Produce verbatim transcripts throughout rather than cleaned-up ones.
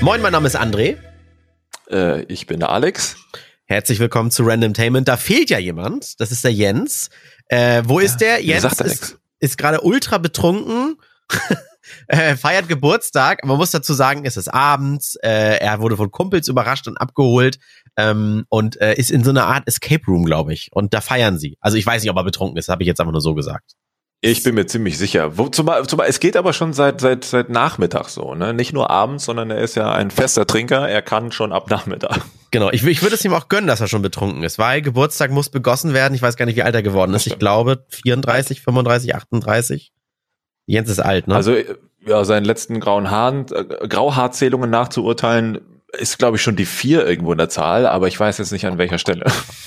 Moin, mein Name ist André. Äh, ich bin der Alex. Herzlich willkommen zu Randomtainment. Da fehlt ja jemand. Das ist der Jens. Äh, wo ist ja, der? Jens sagt er ist, ist gerade ultra betrunken. äh, feiert Geburtstag. Man muss dazu sagen, es ist abends. Äh, er wurde von Kumpels überrascht und abgeholt. Ähm, und äh, ist in so einer Art Escape Room, glaube ich. Und da feiern sie. Also ich weiß nicht, ob er betrunken ist. Habe ich jetzt einfach nur so gesagt. Ich bin mir ziemlich sicher. Wo, zumal, zumal, es geht aber schon seit, seit, seit Nachmittag so, ne? Nicht nur abends, sondern er ist ja ein fester Trinker. Er kann schon ab Nachmittag. Genau. Ich, ich würde es ihm auch gönnen, dass er schon betrunken ist, weil Geburtstag muss begossen werden. Ich weiß gar nicht, wie alt er geworden ist. Ich glaube vierunddreißig, fünfunddreißig, achtunddreißig. Jens ist alt, ne? Also, ja, seinen letzten grauen Haaren, äh, Grauhaarzählungen nachzuurteilen, ist, glaube ich, schon die vier irgendwo in der Zahl, aber ich weiß jetzt nicht, an welcher Stelle.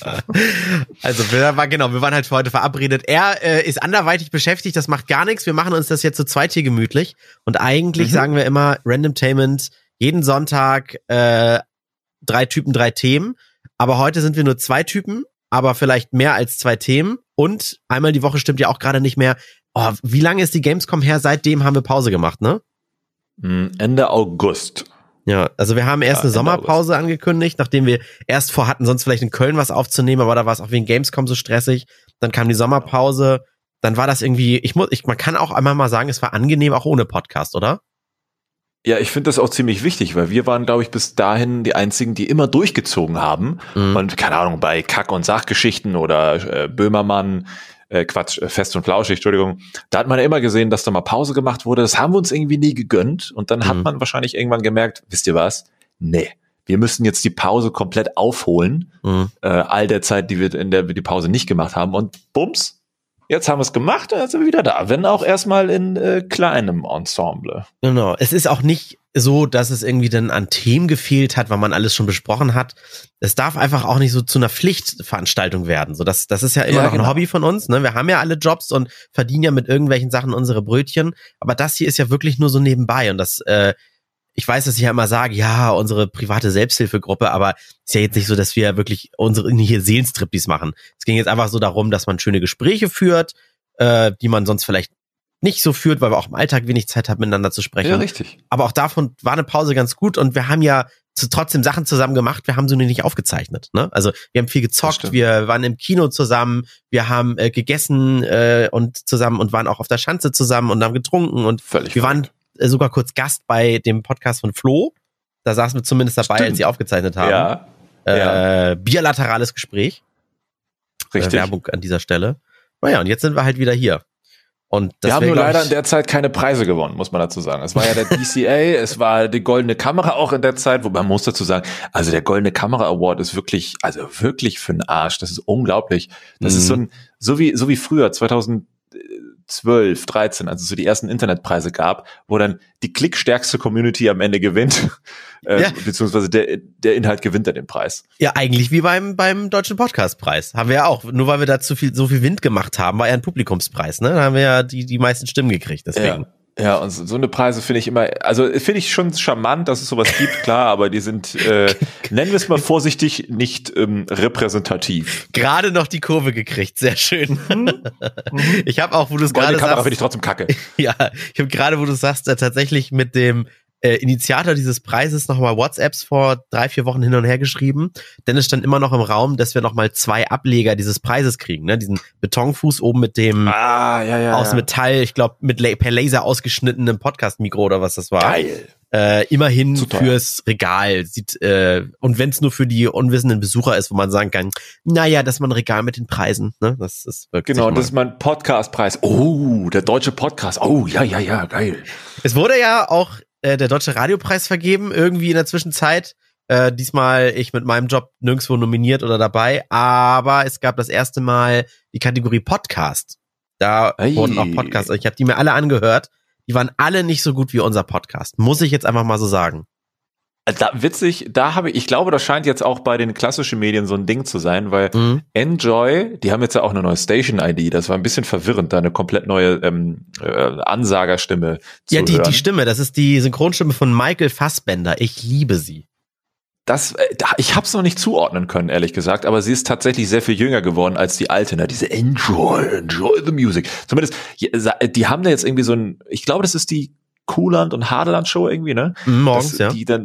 Also, wir waren, genau, wir waren halt für heute verabredet. Er äh, ist anderweitig beschäftigt, das macht gar nichts. Wir machen uns das jetzt zu zweit hier gemütlich. Und eigentlich mhm. sagen wir immer, Randomtainment, jeden Sonntag äh, drei Typen, drei Themen. Aber heute sind wir nur zwei Typen, aber vielleicht mehr als zwei Themen. Und einmal die Woche stimmt ja auch gerade nicht mehr. Oh, wie lange ist die Gamescom her? Seitdem haben wir Pause gemacht, ne? Ende August. Ja, also wir haben erst ja, eine Sommerpause angekündigt, nachdem wir erst vorhatten, sonst vielleicht in Köln was aufzunehmen, aber da war es auch wegen Gamescom so stressig. Dann kam die Sommerpause, dann war das irgendwie, ich muss, ich, man kann auch einmal mal sagen, es war angenehm, auch ohne Podcast, oder? Ja, ich finde das auch ziemlich wichtig, weil wir waren, glaube ich, bis dahin die einzigen, die immer durchgezogen haben. Mhm. Und keine Ahnung, bei Kack- und Sachgeschichten oder äh, Böhmermann, äh, Quatsch, äh, Fest und Flauschig, Entschuldigung, da hat man ja immer gesehen, dass da mal Pause gemacht wurde. Das haben wir uns irgendwie nie gegönnt. Und dann mhm. hat man wahrscheinlich irgendwann gemerkt, wisst ihr was? Nee, wir müssen jetzt die Pause komplett aufholen. Mhm. Äh, all der Zeit, die wir in der wir die Pause nicht gemacht haben. Und bums, jetzt haben wir es gemacht und jetzt sind wir wieder da. Wenn auch erstmal in äh, kleinem Ensemble. Genau. Es ist auch nicht so, dass es irgendwie dann an Themen gefehlt hat, weil man alles schon besprochen hat. Es darf einfach auch nicht so zu einer Pflichtveranstaltung werden. So, das, das ist ja immer ja, noch ein genau. Hobby von uns. Ne? Wir haben ja alle Jobs und verdienen ja mit irgendwelchen Sachen unsere Brötchen. Aber das hier ist ja wirklich nur so nebenbei. Und das, äh, ich weiß, dass ich ja immer sage, ja, unsere private Selbsthilfegruppe, aber ist ja jetzt nicht so, dass wir wirklich unsere hier Seelenstriptease machen. Es ging jetzt einfach so darum, dass man schöne Gespräche führt, äh, die man sonst vielleicht nicht so führt, weil wir auch im Alltag wenig Zeit haben, miteinander zu sprechen. Ja, richtig. Aber auch davon war eine Pause ganz gut und wir haben ja zu, trotzdem Sachen zusammen gemacht, wir haben sie nur nicht aufgezeichnet. Ne? Also wir haben viel gezockt, wir waren im Kino zusammen, wir haben äh, gegessen äh, und zusammen und waren auch auf der Schanze zusammen und haben getrunken und Völlig wir waren äh, sogar kurz Gast bei dem Podcast von Flo. Da saßen wir zumindest dabei, Stimmt. als sie aufgezeichnet haben. Ja. Äh, ja. Bilaterales Gespräch. Richtig. Äh, Werbung an dieser Stelle. Naja, und jetzt sind wir halt wieder hier. Und das wir haben wär, nur leider ich, in der Zeit keine Preise gewonnen, muss man dazu sagen. Es war ja der D C A, es war die Goldene Kamera auch in der Zeit, wobei man muss dazu sagen, also der Goldene Kamera Award ist wirklich, also wirklich für den Arsch. Das ist unglaublich. Das mhm. ist so ein, so wie, so wie früher, zweitausendzwölf, dreizehn, als es so die ersten Internetpreise gab, wo dann die klickstärkste Community am Ende gewinnt, äh, ja. beziehungsweise der, der Inhalt gewinnt dann den Preis. Ja, eigentlich wie beim, beim Deutschen Podcastpreis. Haben wir ja auch. Nur weil wir da zu viel, so viel Wind gemacht haben, war ja ein Publikumspreis, ne? Da haben wir ja die, die meisten Stimmen gekriegt, deswegen. Ja. Ja, und so, so eine Preise finde ich immer, also finde ich schon charmant, dass es sowas gibt, klar, aber die sind, äh, nennen wir es mal vorsichtig, nicht ähm, repräsentativ. Gerade noch die Kurve gekriegt, sehr schön. Ich habe auch, wo du es gerade sagst. Kamera finde ich trotzdem kacke. Ja, ich habe gerade, wo du sagst, äh, tatsächlich mit dem äh, Initiator dieses Preises nochmal WhatsApps vor drei, vier Wochen hin und her geschrieben, denn es stand immer noch im Raum, dass wir nochmal zwei Ableger dieses Preises kriegen, ne? Diesen Betonfuß oben mit dem ah, ja, ja, aus ja. Metall, ich glaube mit la- per Laser ausgeschnittenen Podcast-Mikro oder was das war. Geil. Äh, immerhin Super. Fürs Regal. Sieht, äh, und wenn es nur für die unwissenden Besucher ist, wo man sagen kann, naja, das ist mal ein Regal mit den Preisen. Ne? Das ist wirklich genau, das ist mein Podcast-Preis. Oh, der deutsche Podcast. Oh, ja, ja, ja, geil. Es wurde ja auch äh, der Deutsche Radiopreis vergeben, irgendwie in der Zwischenzeit. Äh, diesmal ich mit meinem Job nirgendwo nominiert oder dabei, aber es gab das erste Mal die Kategorie Podcast. Da Ei. wurden auch Podcasts, ich habe die mir alle angehört. Die waren alle nicht so gut wie unser Podcast. Muss ich jetzt einfach mal so sagen. Da, witzig, da habe ich, ich glaube, das scheint jetzt auch bei den klassischen Medien so ein Ding zu sein, weil Mhm. Enjoy, die haben jetzt ja auch eine neue Station-I D, das war ein bisschen verwirrend, da eine komplett neue ähm, äh, Ansagerstimme zu Ja, die, hören. die Stimme, das ist die Synchronstimme von Michael Fassbender. Ich liebe sie. Das, äh, da, ich habe es noch nicht zuordnen können, ehrlich gesagt, aber sie ist tatsächlich sehr viel jünger geworden als die alte, ne? Diese Enjoy, Enjoy the Music. Zumindest, die haben da jetzt irgendwie so ein, ich glaube, das ist die Kuhland und Hadeland Show irgendwie, ne? Mhm, morgens, das, ja. Die dann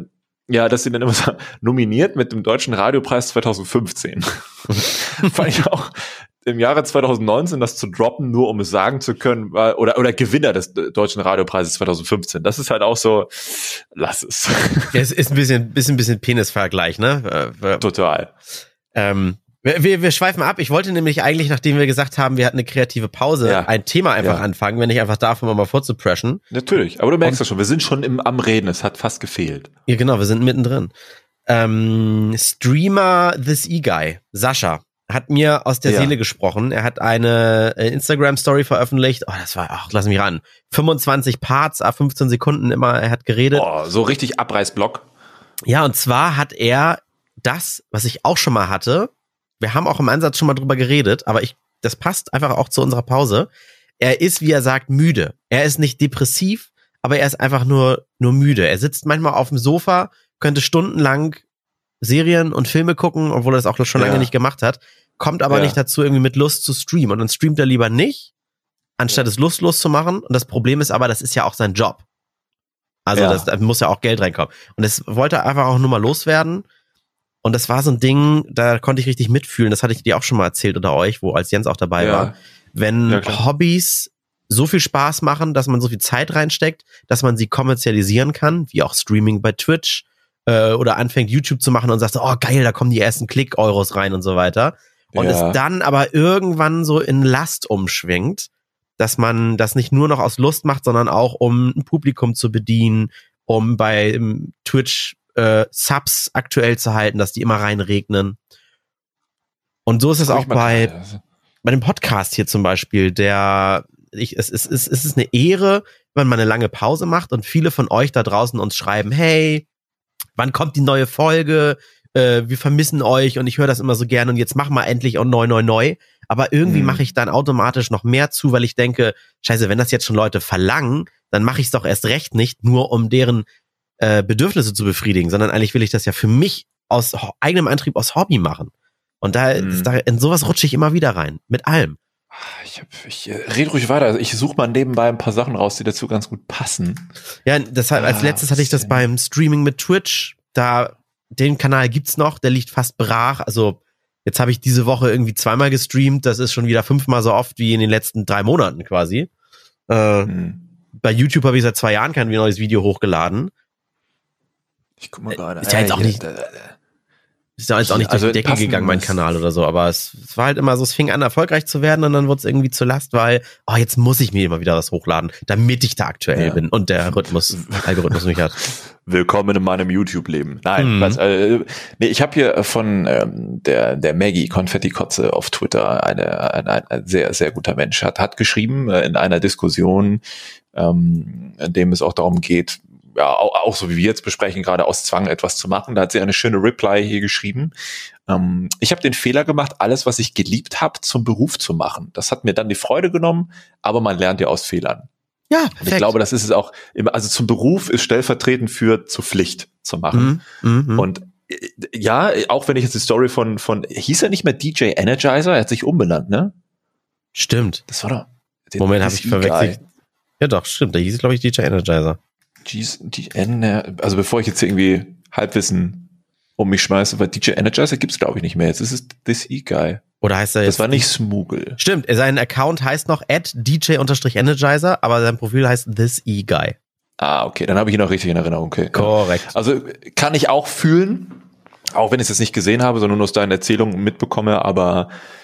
Ja, dass sie dann immer so nominiert mit dem Deutschen Radiopreis zwanzig fünfzehn. Fand ich auch im Jahre zwanzig neunzehn das zu droppen, nur um es sagen zu können, war, oder oder Gewinner des Deutschen Radiopreises zwanzig fünfzehn. Das ist halt auch so, lass es. Ja, es ist ein bisschen, bisschen, bisschen Penisvergleich, ne? Total. Ähm, wir, wir schweifen ab. Ich wollte nämlich eigentlich, nachdem wir gesagt haben, wir hatten eine kreative Pause, ja. ein Thema einfach ja. anfangen, wenn ich einfach darf, um mal vorzupreschen. Natürlich, aber du merkst ja schon, wir sind schon im, am Reden, es hat fast gefehlt. Ja, genau, wir sind mittendrin. Ähm, Streamer This E-Guy, Sascha, hat mir aus der ja. Seele gesprochen. Er hat eine Instagram-Story veröffentlicht. Oh, das war, ach, lass mich ran. fünfundzwanzig Parts, fünfzehn Sekunden immer, er hat geredet. Oh, so richtig Abreißblock. Ja, und zwar hat er das, was ich auch schon mal hatte, wir haben auch im Ansatz schon mal drüber geredet, aber ich, das passt einfach auch zu unserer Pause. Er ist, wie er sagt, müde. Er ist nicht depressiv, aber er ist einfach nur, nur müde. Er sitzt manchmal auf dem Sofa, könnte stundenlang Serien und Filme gucken, obwohl er das auch schon lange ja. nicht gemacht hat, kommt aber ja. nicht dazu, irgendwie mit Lust zu streamen. Und dann streamt er lieber nicht, anstatt ja. es lustlos zu machen. Und das Problem ist aber, das ist ja auch sein Job. Also ja. das, da muss ja auch Geld reinkommen. Und das wollte er einfach auch nur mal loswerden. Und das war so ein Ding, da konnte ich richtig mitfühlen. Das hatte ich dir auch schon mal erzählt oder euch, wo als Jens auch dabei ja. war. Wenn ja, Hobbys so viel Spaß machen, dass man so viel Zeit reinsteckt, dass man sie kommerzialisieren kann, wie auch Streaming bei Twitch, äh, oder anfängt YouTube zu machen und sagt, oh geil, da kommen die ersten Klick-Euros rein und so weiter. Und ja. es dann aber irgendwann so in Last umschwingt, dass man das nicht nur noch aus Lust macht, sondern auch um ein Publikum zu bedienen, um bei um, Twitch äh, Subs aktuell zu halten, dass die immer reinregnen. Und so ist es auch bei, grad, bei dem Podcast hier zum Beispiel, der ich, es, es, es, es ist eine Ehre, wenn man eine lange Pause macht und viele von euch da draußen uns schreiben, hey, wann kommt die neue Folge? Äh, wir vermissen euch und ich höre das immer so gerne und jetzt mach mal endlich auch neu, neu, neu. Aber irgendwie mhm. mache ich dann automatisch noch mehr zu, weil ich denke, scheiße, wenn das jetzt schon Leute verlangen, dann mache ich es doch erst recht nicht, nur um deren äh, Bedürfnisse zu befriedigen, sondern eigentlich will ich das ja für mich aus ho- eigenem Antrieb, aus Hobby machen. Und da, mhm. da in sowas rutsche ich immer wieder rein, mit allem. Ich, hab, ich äh, rede ruhig weiter. Also ich suche mal nebenbei ein paar Sachen raus, die dazu ganz gut passen. Ja, deshalb als ah, letztes hatte ich das beim Streaming mit Twitch. Da den Kanal gibt's noch, der liegt fast brach. Also jetzt habe ich diese Woche irgendwie zweimal gestreamt. Das ist schon wieder fünfmal so oft wie in den letzten drei Monaten quasi. Äh, hm. Bei YouTube habe ich seit zwei Jahren kein neues Video hochgeladen. Ich guck mal gerade. Ist ja jetzt auch nicht... Ist ja jetzt auch nicht durch die Decke gegangen, mein Kanal oder so, aber es, es war halt immer so, es fing an, erfolgreich zu werden und dann wurde es irgendwie zu Last, weil, oh, jetzt muss ich mir immer wieder was hochladen, damit ich da aktuell ja. bin und der Rhythmus, Algorithmus mich hat. Willkommen in meinem YouTube-Leben. Nein, hm. was, äh, nee, ich habe hier von ähm, der der Maggie Konfetti-Kotze auf Twitter, eine, eine, ein sehr, sehr guter Mensch, hat, hat geschrieben äh, in einer Diskussion, ähm, in dem es auch darum geht, ja, auch, auch so wie wir jetzt besprechen, gerade aus Zwang etwas zu machen. Da hat sie eine schöne Reply hier geschrieben. Ähm, ich habe den Fehler gemacht, alles, was ich geliebt habe, zum Beruf zu machen. Das hat mir dann die Freude genommen, aber man lernt ja aus Fehlern. Ja, perfekt. Und ich glaube, das ist es auch, immer, also zum Beruf ist stellvertretend für zur Pflicht zu machen. Mhm, mh. Und ja, auch wenn ich jetzt die Story von, von, hieß er nicht mehr D J Energizer? Er hat sich umbenannt, ne? Stimmt. Das war doch. Den, Moment, habe ich verwechselt. Ja doch, stimmt. Der hieß, glaube ich, D J Energizer. D J, also bevor ich jetzt irgendwie Halbwissen um mich schmeiße, weil D J Energizer gibt's glaube ich nicht mehr. Jetzt ist es This E-Guy. Oder heißt er jetzt? Das war nicht Smoogle. Stimmt, sein Account heißt noch at D J-Energizer, aber sein Profil heißt This E-Guy. Ah, okay, dann habe ich ihn auch richtig in Erinnerung. Okay. Korrekt. Also kann ich auch fühlen, auch wenn ich es jetzt nicht gesehen habe, sondern nur aus deinen Erzählungen mitbekomme, aber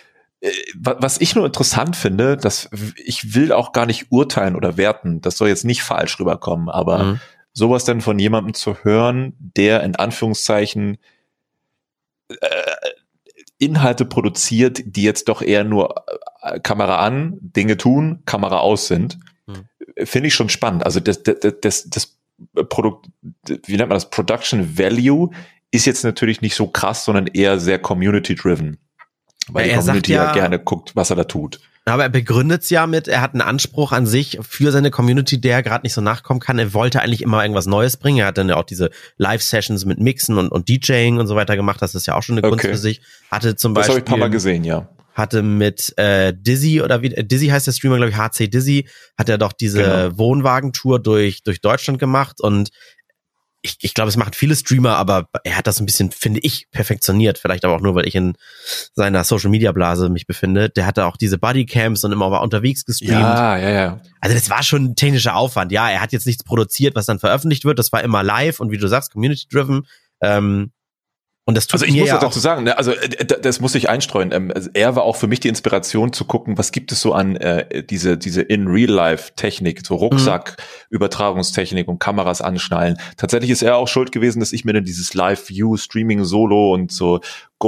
was ich nur interessant finde, dass ich will auch gar nicht urteilen oder werten, das soll jetzt nicht falsch rüberkommen, aber mhm. sowas dann von jemandem zu hören, der in Anführungszeichen äh, Inhalte produziert, die jetzt doch eher nur äh, Kamera an, Dinge tun, Kamera aus sind, mhm. finde ich schon spannend. Also das, das, das, das Produkt, wie nennt man das, Production Value ist jetzt natürlich nicht so krass, sondern eher sehr community-driven. Weil ja, die Community ja, ja gerne guckt, was er da tut. Aber er begründet es ja mit, er hat einen Anspruch an sich für seine Community, der gerade nicht so nachkommen kann. Er wollte eigentlich immer irgendwas Neues bringen. Er hat dann ja auch diese Live-Sessions mit Mixen und, und DJing und so weiter gemacht. Das ist ja auch schon eine Kunst okay. für sich. Hatte zum das Beispiel... Das habe ich ein paar Mal gesehen, ja. Hatte mit äh, Dizzy oder wie... Dizzy heißt der Streamer, glaube ich, H C Dizzy. Hat er doch diese genau. Wohnwagentour durch durch Deutschland gemacht und ich, ich glaube, es machen viele Streamer, aber er hat das ein bisschen, finde ich, perfektioniert. Vielleicht aber auch nur, weil ich in seiner Social-Media-Blase mich befinde. Der hatte auch diese Bodycams und immer war unterwegs gestreamt. Ja, ja, ja. Also das war schon ein technischer Aufwand. Ja, er hat jetzt nichts produziert, was dann veröffentlicht wird. Das war immer live und wie du sagst, community-driven. Ähm, Und das tut also ich mir muss ja das dazu sagen, ne? Also äh, das muss ich einstreuen. Ähm, also er war auch für mich die Inspiration zu gucken, was gibt es so an äh, diese diese In-Real-Life-Technik, so Rucksack-Übertragungstechnik und Kameras anschnallen. Tatsächlich ist er auch schuld gewesen, dass ich mir dann dieses Live-View-Streaming-Solo und so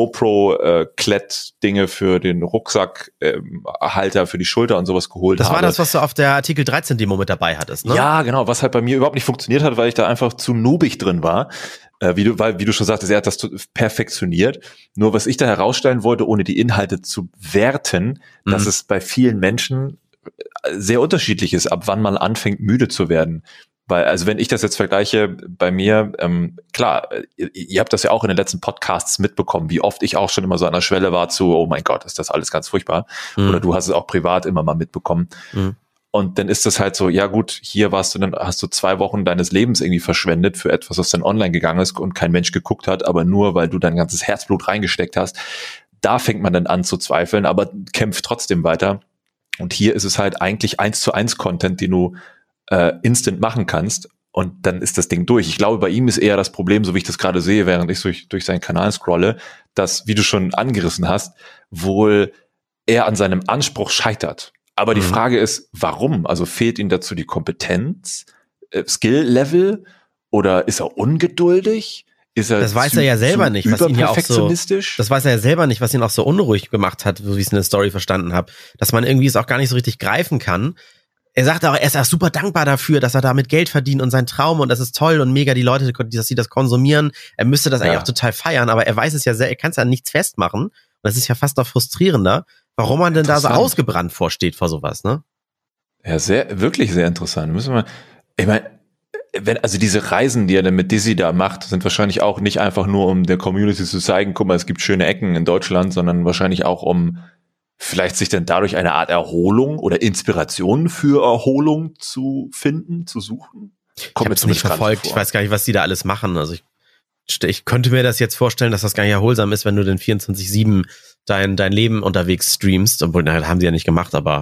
GoPro-Klett-Dinge für den Rucksack-Halter, für die Schulter und sowas geholt das habe. Das war das, was du auf der Artikel dreizehn Demo mit dabei hattest, ne? Ja, genau, was halt bei mir überhaupt nicht funktioniert hat, weil ich da einfach zu noobig drin war. Äh, wie du, weil, wie du schon sagtest, er hat das perfektioniert. Nur was ich da herausstellen wollte, ohne die Inhalte zu werten, mhm. dass es bei vielen Menschen sehr unterschiedlich ist, ab wann man anfängt, müde zu werden. Weil, also wenn ich das jetzt vergleiche bei mir, ähm, klar, ihr, ihr habt das ja auch in den letzten Podcasts mitbekommen, wie oft ich auch schon immer so an der Schwelle war zu, oh mein Gott, ist das alles ganz furchtbar. Mhm. Oder du hast es auch privat immer mal mitbekommen. Mhm. Und dann ist das halt so, ja gut, hier warst du dann, hast du zwei Wochen deines Lebens irgendwie verschwendet für etwas, was dann online gegangen ist und kein Mensch geguckt hat, aber nur, weil du dein ganzes Herzblut reingesteckt hast. Da fängt man dann an zu zweifeln, aber kämpft trotzdem weiter. Und hier ist es halt eigentlich eins zu eins Content, den du äh, instant machen kannst. Und dann ist das Ding durch. Ich glaube, bei ihm ist eher das Problem, so wie ich das gerade sehe, während ich durch, durch seinen Kanal scrolle, dass, wie du schon angerissen hast, wohl er an seinem Anspruch scheitert. Aber die mhm. Frage ist, warum? Also fehlt ihm dazu die Kompetenz, äh, Skill-Level oder ist er ungeduldig? Ist er das weiß zu, er ja selber nicht, was ihn ja auch so, das weiß er ja selber nicht, was ihn auch so unruhig gemacht hat, so wie ich es in der Story verstanden habe, dass man irgendwie es auch gar nicht so richtig greifen kann. Er sagt auch, er ist auch super dankbar dafür, dass er damit Geld verdient und sein Traum und das ist toll und mega die Leute, dass sie das konsumieren. Er müsste das ja. eigentlich auch total feiern, aber er weiß es ja sehr, er kann es ja an nichts festmachen. Und das ist ja fast noch frustrierender, warum man denn da so ausgebrannt vorsteht vor sowas, ne? Ja, sehr, wirklich sehr interessant. Müssen wir, ich meine, wenn, also diese Reisen, die er dann mit Dizzy da macht, sind wahrscheinlich auch nicht einfach nur, um der Community zu zeigen, guck mal, es gibt schöne Ecken in Deutschland, sondern wahrscheinlich auch, um vielleicht sich dann dadurch eine Art Erholung oder Inspiration für Erholung zu finden, zu suchen. Kommt ich habe es nicht verfolgt, ich weiß gar nicht, was die da alles machen. Also ich, ich könnte mir das jetzt vorstellen, dass das gar nicht erholsam ist, wenn du den vierundzwanzig sieben dein, dein Leben unterwegs streamst, obwohl, na, haben sie ja nicht gemacht, aber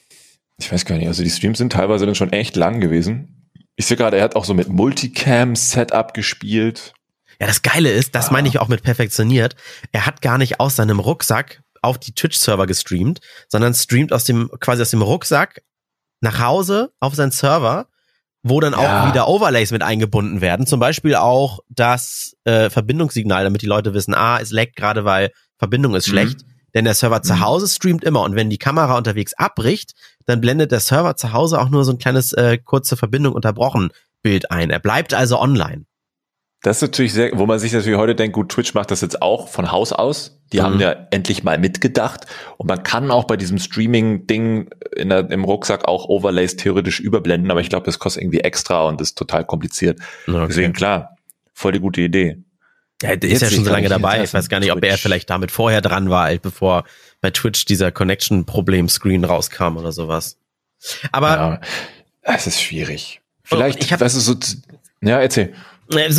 ich weiß gar nicht, also die Streams sind teilweise dann schon echt lang gewesen. Ich sehe gerade, er hat auch so mit Multicam-Setup gespielt. Ja, das Geile ist, das ah. meine ich auch mit perfektioniert, er hat gar nicht aus seinem Rucksack auf die Twitch-Server gestreamt, sondern streamt aus dem, quasi aus dem Rucksack nach Hause auf seinen Server, wo dann ja. auch wieder Overlays mit eingebunden werden. Zum Beispiel auch das äh, Verbindungssignal, damit die Leute wissen, ah, es laggt gerade, weil Verbindung ist mhm. schlecht. Denn der Server mhm. zu Hause streamt immer und wenn die Kamera unterwegs abbricht, dann blendet der Server zu Hause auch nur so ein kleines äh, kurze Verbindung unterbrochen Bild ein. Er bleibt also online. Das ist natürlich sehr, wo man sich natürlich heute denkt, gut, Twitch macht das jetzt auch von Haus aus. Die mhm. haben ja endlich mal mitgedacht. Und man kann auch bei diesem Streaming-Ding in der, im Rucksack auch Overlays theoretisch überblenden, aber ich glaube, das kostet irgendwie extra und ist total kompliziert. Okay. Deswegen, klar, voll die gute Idee. Ja, der ist ja schon so lange dabei. Ich weiß gar nicht, Twitch. ob er vielleicht damit vorher dran war, bevor bei Twitch dieser Connection-Problem-Screen rauskam oder sowas. Aber ja, es ist schwierig. Vielleicht, ich hab, weißt du, so, ja, erzähl. Es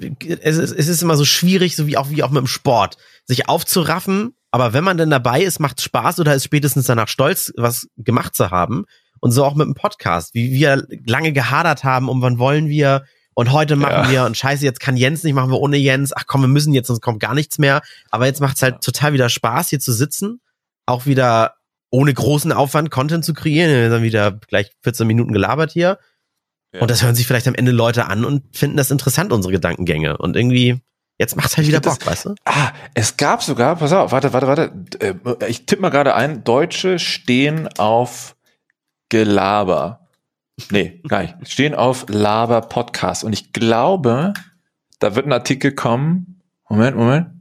ist immer so schwierig, so wie auch, wie auch mit dem Sport, sich aufzuraffen, aber wenn man denn dabei ist, macht es Spaß oder ist spätestens danach stolz, was gemacht zu haben. Und so auch mit dem Podcast, wie wir lange gehadert haben, um wann wollen wir und heute machen ja. wir und scheiße, jetzt kann Jens nicht, machen wir ohne Jens, ach komm, wir müssen jetzt, sonst kommt gar nichts mehr. Aber jetzt macht es halt total wieder Spaß, hier zu sitzen, auch wieder ohne großen Aufwand Content zu kreieren. Wir haben dann wieder gleich vierzehn Minuten gelabert hier. Ja. Und das hören sich vielleicht am Ende Leute an und finden das interessant, unsere Gedankengänge. Und irgendwie, jetzt macht's halt wieder Bock, das, weißt du? Ah, es gab sogar, pass auf, warte, warte, warte. Ich tippe mal gerade ein, Deutsche stehen auf Gelaber. Nee, gar nicht. Stehen auf Laber-Podcast. Und ich glaube, da wird ein Artikel kommen. Moment, Moment.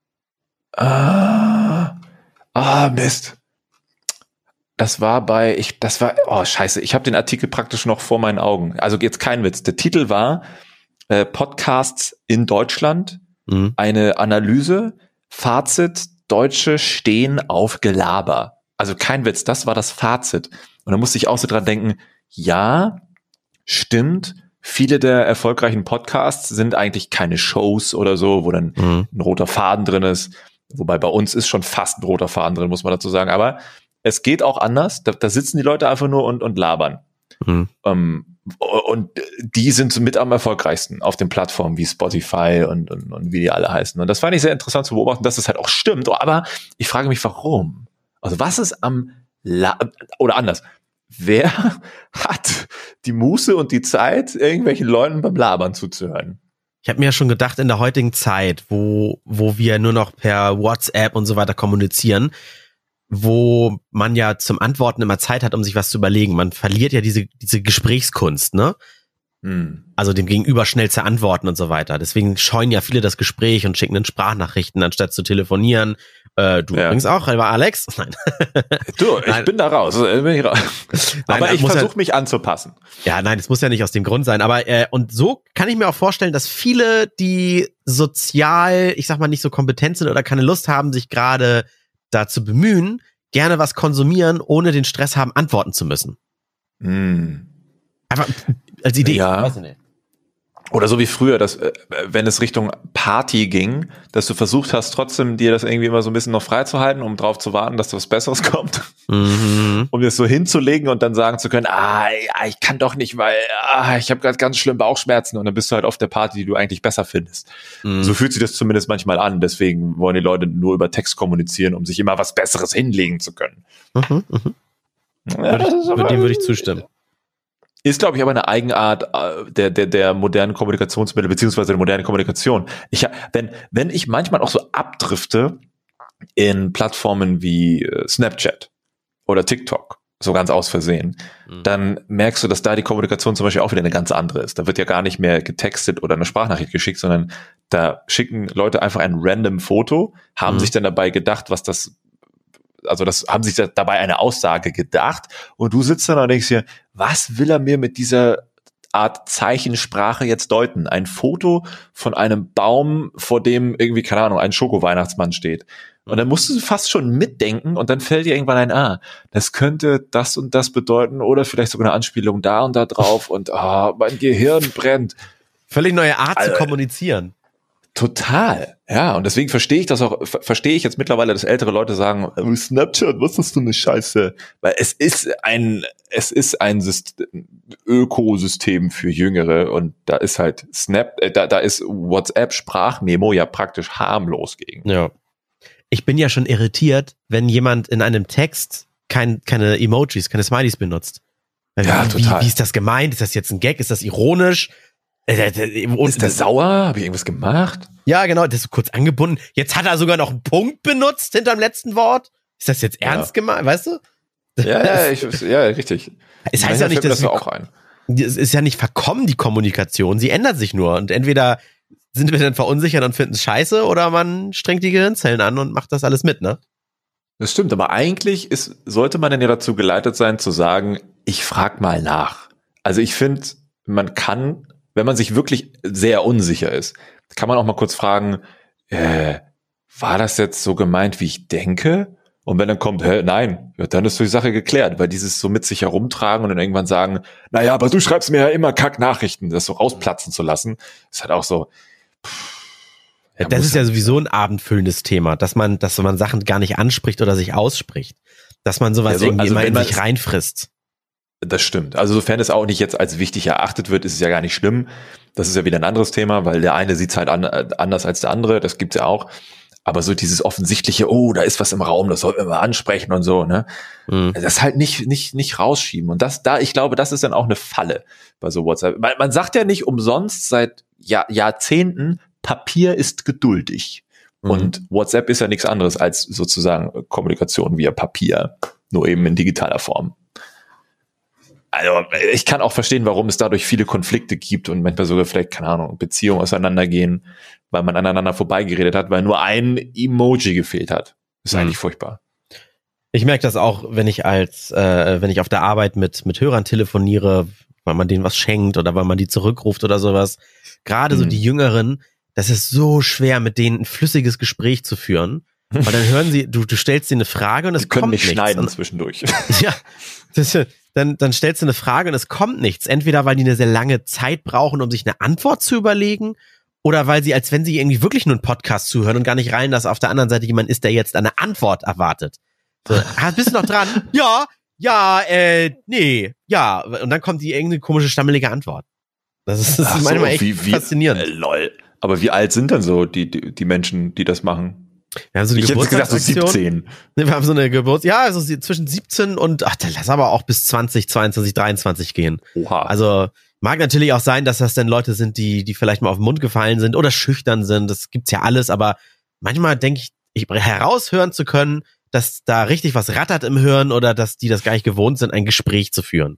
Ah, ah Mist. Das war bei, ich, das war, oh scheiße, ich habe den Artikel praktisch noch vor meinen Augen. Also jetzt kein Witz. Der Titel war äh, Podcasts in Deutschland, mhm. eine Analyse, Fazit, Deutsche stehen auf Gelaber. Also kein Witz, das war das Fazit. Und da musste ich auch so dran denken, ja, stimmt, viele der erfolgreichen Podcasts sind eigentlich keine Shows oder so, wo dann mhm. ein roter Faden drin ist. Wobei bei uns ist schon fast ein roter Faden drin, muss man dazu sagen. Aber es geht auch anders. Da, da sitzen die Leute einfach nur und, und labern. Mhm. Um, und die sind mit am erfolgreichsten auf den Plattformen wie Spotify und, und, und wie die alle heißen. Und das fand ich sehr interessant zu beobachten, dass das halt auch stimmt. Aber ich frage mich, warum? Also was ist am La- oder anders? Wer hat die Muße und die Zeit, irgendwelchen Leuten beim Labern zuzuhören? Ich habe mir ja schon gedacht, in der heutigen Zeit, wo, wo wir nur noch per WhatsApp und so weiter kommunizieren, wo man ja zum Antworten immer Zeit hat, um sich was zu überlegen. Man verliert ja diese, diese Gesprächskunst, ne? Hm. Also dem Gegenüber schnell zu antworten und so weiter. Deswegen scheuen ja viele das Gespräch und schicken dann Sprachnachrichten, anstatt zu telefonieren. Äh, du ja. übrigens auch, lieber Alex? Nein. Du, ich nein. bin da raus. Bin ich raus. Aber nein, ich versuche ja, mich anzupassen. Ja, nein, es muss ja nicht aus dem Grund sein. Aber äh, und so kann ich mir auch vorstellen, dass viele, die sozial, ich sag mal, nicht so kompetent sind oder keine Lust haben, sich gerade dazu bemühen, gerne was konsumieren, ohne den Stress haben, antworten zu müssen. Mm. Einfach als Idee. Ja. Weiß ich nicht. Oder so wie früher, dass wenn es Richtung Party ging, dass du versucht hast, trotzdem dir das irgendwie immer so ein bisschen noch freizuhalten, um drauf zu warten, dass was Besseres kommt. Mhm. Um das so hinzulegen und dann sagen zu können, ah, ich kann doch nicht, weil ah, ich habe gerade ganz schlimm Bauchschmerzen, und dann bist du halt auf der Party, die du eigentlich besser findest. Mhm. So fühlt sich das zumindest manchmal an. Deswegen wollen die Leute nur über Text kommunizieren, um sich immer was Besseres hinlegen zu können. Mhm, mhm. Ja, würde ich, mit dem würde ich zustimmen. Ist, glaube ich, aber eine Eigenart äh, der, der, der modernen Kommunikationsmittel, beziehungsweise der modernen Kommunikation. Ich, wenn, wenn ich manchmal auch so abdrifte in Plattformen wie äh, Snapchat oder TikTok, so ganz aus Versehen, mhm. dann merkst du, dass da die Kommunikation zum Beispiel auch wieder eine ganz andere ist. Da wird ja gar nicht mehr getextet oder eine Sprachnachricht geschickt, sondern da schicken Leute einfach ein random Foto, haben mhm. sich dann dabei gedacht, was das also das haben sich dabei eine Aussage gedacht, und du sitzt dann und denkst dir, was will er mir mit dieser Art Zeichensprache jetzt deuten? Ein Foto von einem Baum, vor dem irgendwie, keine Ahnung, ein Schoko-Weihnachtsmann steht. Und dann musst du fast schon mitdenken, und dann fällt dir irgendwann ein, ah, das könnte das und das bedeuten, oder vielleicht sogar eine Anspielung da und da drauf, und ah, mein Gehirn brennt. Völlig neue Art also, zu kommunizieren. Total, ja, und deswegen verstehe ich das auch, ver- verstehe ich jetzt mittlerweile, dass ältere Leute sagen, Snapchat, was ist denn eine Scheiße? Weil es ist ein, es ist ein Syst- Ökosystem für Jüngere, und da ist halt Snap, äh, da, da ist WhatsApp Sprachmemo ja praktisch harmlos gegen. Ja. Ich bin ja schon irritiert, wenn jemand in einem Text kein, keine Emojis, keine Smileys benutzt. Ja, wie, total. Wie, wie ist das gemeint? Ist das jetzt ein Gag? Ist das ironisch? Und ist der sauer? Habe ich irgendwas gemacht? Ja, genau, das ist kurz angebunden. Jetzt hat er sogar noch einen Punkt benutzt hinterm letzten Wort. Ist das jetzt ernst ja. gemeint, weißt du? Ja, ja, ich, ja richtig. Es heißt ja nicht, dass das auch ein. Es ist ja nicht verkommen, die Kommunikation. Sie ändert sich nur. Und entweder sind wir dann verunsichert und finden es scheiße, oder man strengt die Gehirnzellen an und macht das alles mit, ne? Das stimmt, aber eigentlich ist, sollte man dann ja dazu geleitet sein, zu sagen, ich frag mal nach. Also ich finde, man kann, wenn man sich wirklich sehr unsicher ist, kann man auch mal kurz fragen, äh, war das jetzt so gemeint, wie ich denke? Und wenn dann kommt, hä, nein, ja, dann ist so die Sache geklärt, weil dieses so mit sich herumtragen und dann irgendwann sagen, naja, aber du schreibst mir ja immer Kack-Nachrichten, das so rausplatzen zu lassen, ist halt auch so. Pff, ja, das ist ja sowieso ein abendfüllendes Thema, dass man, dass man Sachen gar nicht anspricht oder sich ausspricht, dass man sowas ja, so, irgendwie also immer in sich reinfrisst. Das stimmt. Also sofern es auch nicht jetzt als wichtig erachtet wird, ist es ja gar nicht schlimm. Das ist ja wieder ein anderes Thema, weil der eine sieht es halt an, anders als der andere, das gibt's ja auch. Aber so dieses offensichtliche, oh, da ist was im Raum, das sollten wir mal ansprechen und so, ne? Mhm. Das halt nicht, nicht, nicht rausschieben. Und das, da, ich glaube, das ist dann auch eine Falle bei so WhatsApp. Man, man sagt ja nicht umsonst seit Jahr, Jahrzehnten, Papier ist geduldig. Mhm. Und WhatsApp ist ja nichts anderes als sozusagen Kommunikation via Papier, nur eben in digitaler Form. Also ich kann auch verstehen, warum es dadurch viele Konflikte gibt und manchmal sogar vielleicht, keine Ahnung, Beziehungen auseinandergehen, weil man aneinander vorbeigeredet hat, weil nur ein Emoji gefehlt hat. Ist mhm. eigentlich furchtbar. Ich merke das auch, wenn ich als, äh, wenn ich auf der Arbeit mit mit Hörern telefoniere, weil man denen was schenkt oder weil man die zurückruft oder sowas. Gerade mhm. so die Jüngeren, das ist so schwer, mit denen ein flüssiges Gespräch zu führen. Weil dann hören sie, du, du stellst sie eine Frage und es kommt nichts. Die können nicht schneiden zwischendurch. Ja, das ist dann, dann stellst du eine Frage und es kommt nichts. Entweder weil die eine sehr lange Zeit brauchen, um sich eine Antwort zu überlegen, oder weil sie, als wenn sie irgendwie wirklich nur einen Podcast zuhören und gar nicht rein, dass auf der anderen Seite jemand ist, der jetzt eine Antwort erwartet. So, ah, bist du noch dran? Ja, ja, äh, nee, ja. Und dann kommt die irgendeine komische, stammelige Antwort. Das ist, das ist so, manchmal echt wie, wie, faszinierend. Äh, lol. Aber wie alt sind denn so die, die, die Menschen, die das machen? Wir haben so eine ich hätte gedacht, so siebzehn. Wir haben so eine Geburt, ja, also zwischen siebzehn und, ach, lass aber auch bis zwanzig, zweiundzwanzig, dreiundzwanzig gehen. Oha. Also, mag natürlich auch sein, dass das dann Leute sind, die, die vielleicht mal auf den Mund gefallen sind oder schüchtern sind. Das gibt's ja alles, aber manchmal denke ich, ich heraushören zu können, dass da richtig was rattert im Hirn oder dass die das gar nicht gewohnt sind, ein Gespräch zu führen.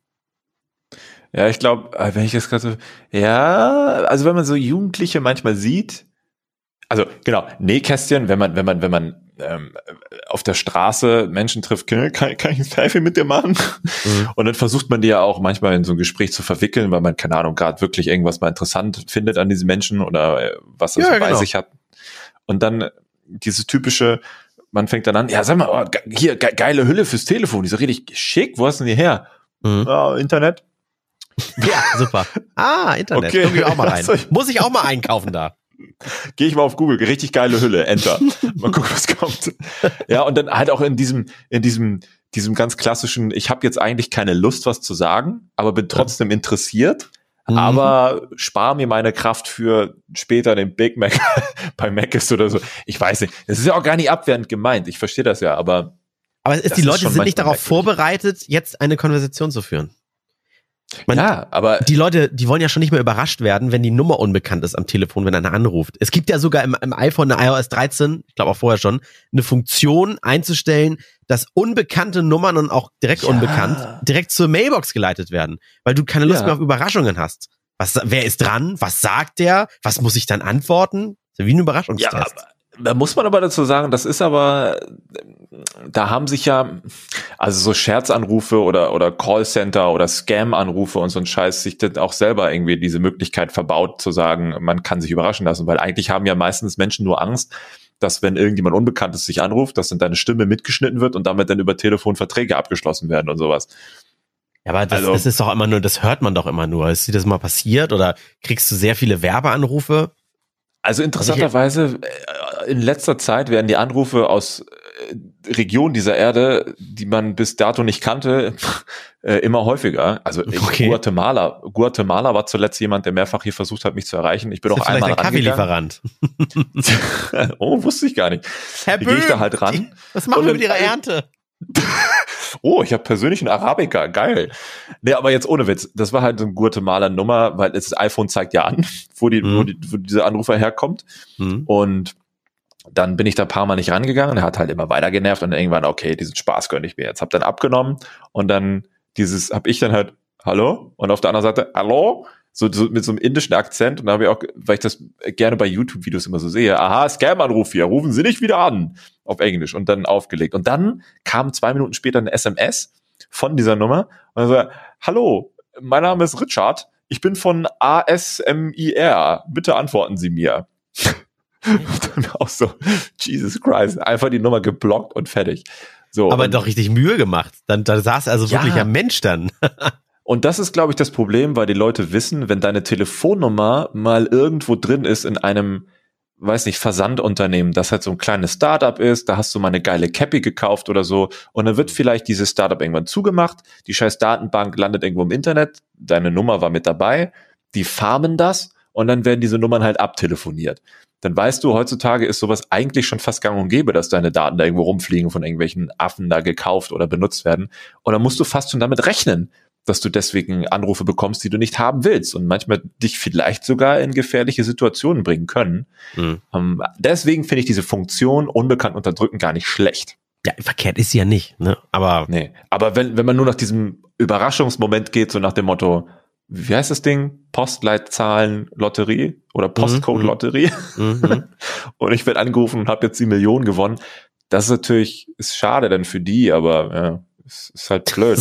Ja, ich glaube, wenn ich das gerade so, ja, also wenn man so Jugendliche manchmal sieht, also genau, Nähkästchen, wenn man, wenn man, wenn man ähm, auf der Straße Menschen trifft, kann, kann ich ein Selfie mit dir machen? Mhm. Und dann versucht man die ja auch manchmal in so ein Gespräch zu verwickeln, weil man, keine Ahnung, gerade wirklich irgendwas mal interessant findet an diesen Menschen oder was er ja, so bei genau. sich hat. Und dann dieses typische, man fängt dann an, ja, sag mal, oh, hier, ge- geile Hülle fürs Telefon, die ist so richtig schick, wo hast du denn die her? Mhm. Ja, Internet. Ja, super. Ah, Internet. Okay. Guck ich auch mal rein. Muss ich auch mal einkaufen da. Gehe ich mal auf Google, richtig geile Hülle, Enter. Mal gucken, was kommt. Ja, und dann halt auch in diesem, in diesem, diesem ganz klassischen, ich habe jetzt eigentlich keine Lust, was zu sagen, aber bin trotzdem interessiert, mhm. aber spare mir meine Kraft für später den Big Mac bei Mac ist oder so. Ich weiß nicht. Das ist ja auch gar nicht abwertend gemeint. Ich verstehe das ja, aber. Aber es ist, die Leute sind nicht darauf vorbereitet, jetzt eine Konversation zu führen. Man, ja, aber die Leute, die wollen ja schon nicht mehr überrascht werden, wenn die Nummer unbekannt ist am Telefon, wenn einer anruft. Es gibt ja sogar im, im iPhone, eine i O S dreizehn, ich glaube auch vorher schon, eine Funktion einzustellen, dass unbekannte Nummern und auch direkt ja. unbekannt direkt zur Mailbox geleitet werden, weil du keine Lust ja. mehr auf Überraschungen hast. Was, wer ist dran? Was sagt der? Was muss ich dann antworten? So wie ein Überraschungstest. Ja, aber da muss man aber dazu sagen, das ist aber, da haben sich ja, also so Scherzanrufe oder oder Callcenter oder Scam-Anrufe und so ein Scheiß sich dann auch selber irgendwie diese Möglichkeit verbaut zu sagen, man kann sich überraschen lassen, weil eigentlich haben ja meistens Menschen nur Angst, dass wenn irgendjemand Unbekanntes sich anruft, dass dann deine Stimme mitgeschnitten wird und damit dann über Telefon Verträge abgeschlossen werden und sowas. Ja, aber das, also, das ist doch immer nur, das hört man doch immer nur. Ist dir das mal passiert oder kriegst du sehr viele Werbeanrufe? Also interessanterweise, in letzter Zeit werden die Anrufe aus Regionen dieser Erde, die man bis dato nicht kannte, immer häufiger. Also in okay. Guatemala. Guatemala war zuletzt jemand, der mehrfach hier versucht hat, mich zu erreichen. Ich bin auch einmal rangegangen. Kaffeelieferant. Oh, wusste ich gar nicht. Herr Böhm, gehe ich da halt ran. Was machen wir mit Ihrer Ernte? Oh, ich habe persönlich einen Arabica, geil. Nee, aber jetzt ohne Witz, das war halt so eine Guatemala-Nummer, weil das iPhone zeigt ja an, wo, die, mhm. wo, die, wo dieser Anrufer herkommt. Mhm. Und dann bin ich da ein paar Mal nicht rangegangen, er hat halt immer weiter genervt und dann irgendwann, okay, diesen Spaß gönne ich mir jetzt. Hab dann abgenommen und dann dieses, hab ich dann halt, hallo? Und auf der anderen Seite, hallo? So, so mit so einem indischen Akzent und da habe ich auch, weil ich das gerne bei YouTube-Videos immer so sehe, aha, Scam-Anruf hier, rufen Sie nicht wieder an, auf Englisch und dann aufgelegt. Und dann kam zwei Minuten später eine S M S von dieser Nummer und dann so, hallo, mein Name ist Richard, ich bin von A S M I R, bitte antworten Sie mir. Und dann auch so, Jesus Christ, einfach die Nummer geblockt und fertig. So, aber und, doch richtig Mühe gemacht. Dann, da saß also wirklich ja. ein Mensch dann. Und das ist, glaube ich, das Problem, weil die Leute wissen, wenn deine Telefonnummer mal irgendwo drin ist in einem, weiß nicht, Versandunternehmen, das halt so ein kleines Startup ist, da hast du mal eine geile Cappy gekauft oder so und dann wird vielleicht dieses Startup irgendwann zugemacht, die scheiß Datenbank landet irgendwo im Internet, deine Nummer war mit dabei, die farmen das und dann werden diese Nummern halt abtelefoniert. Dann weißt du, heutzutage ist sowas eigentlich schon fast gang und gäbe, dass deine Daten da irgendwo rumfliegen, von irgendwelchen Affen da gekauft oder benutzt werden. Und dann musst du fast schon damit rechnen, dass du deswegen Anrufe bekommst, die du nicht haben willst und manchmal dich vielleicht sogar in gefährliche Situationen bringen können. Mhm. Um, deswegen finde ich diese Funktion unbekannt unterdrücken gar nicht schlecht. Ja, verkehrt ist sie ja nicht, ne? Aber nee, aber wenn wenn man nur nach diesem Überraschungsmoment geht, so nach dem Motto, wie heißt das Ding? Postleitzahlen-Lotterie oder Postcode-Lotterie. Mhm. Und ich werde angerufen und habe jetzt die Million gewonnen. Das ist natürlich, ist schade dann für die, aber ja, ist, ist halt blöd.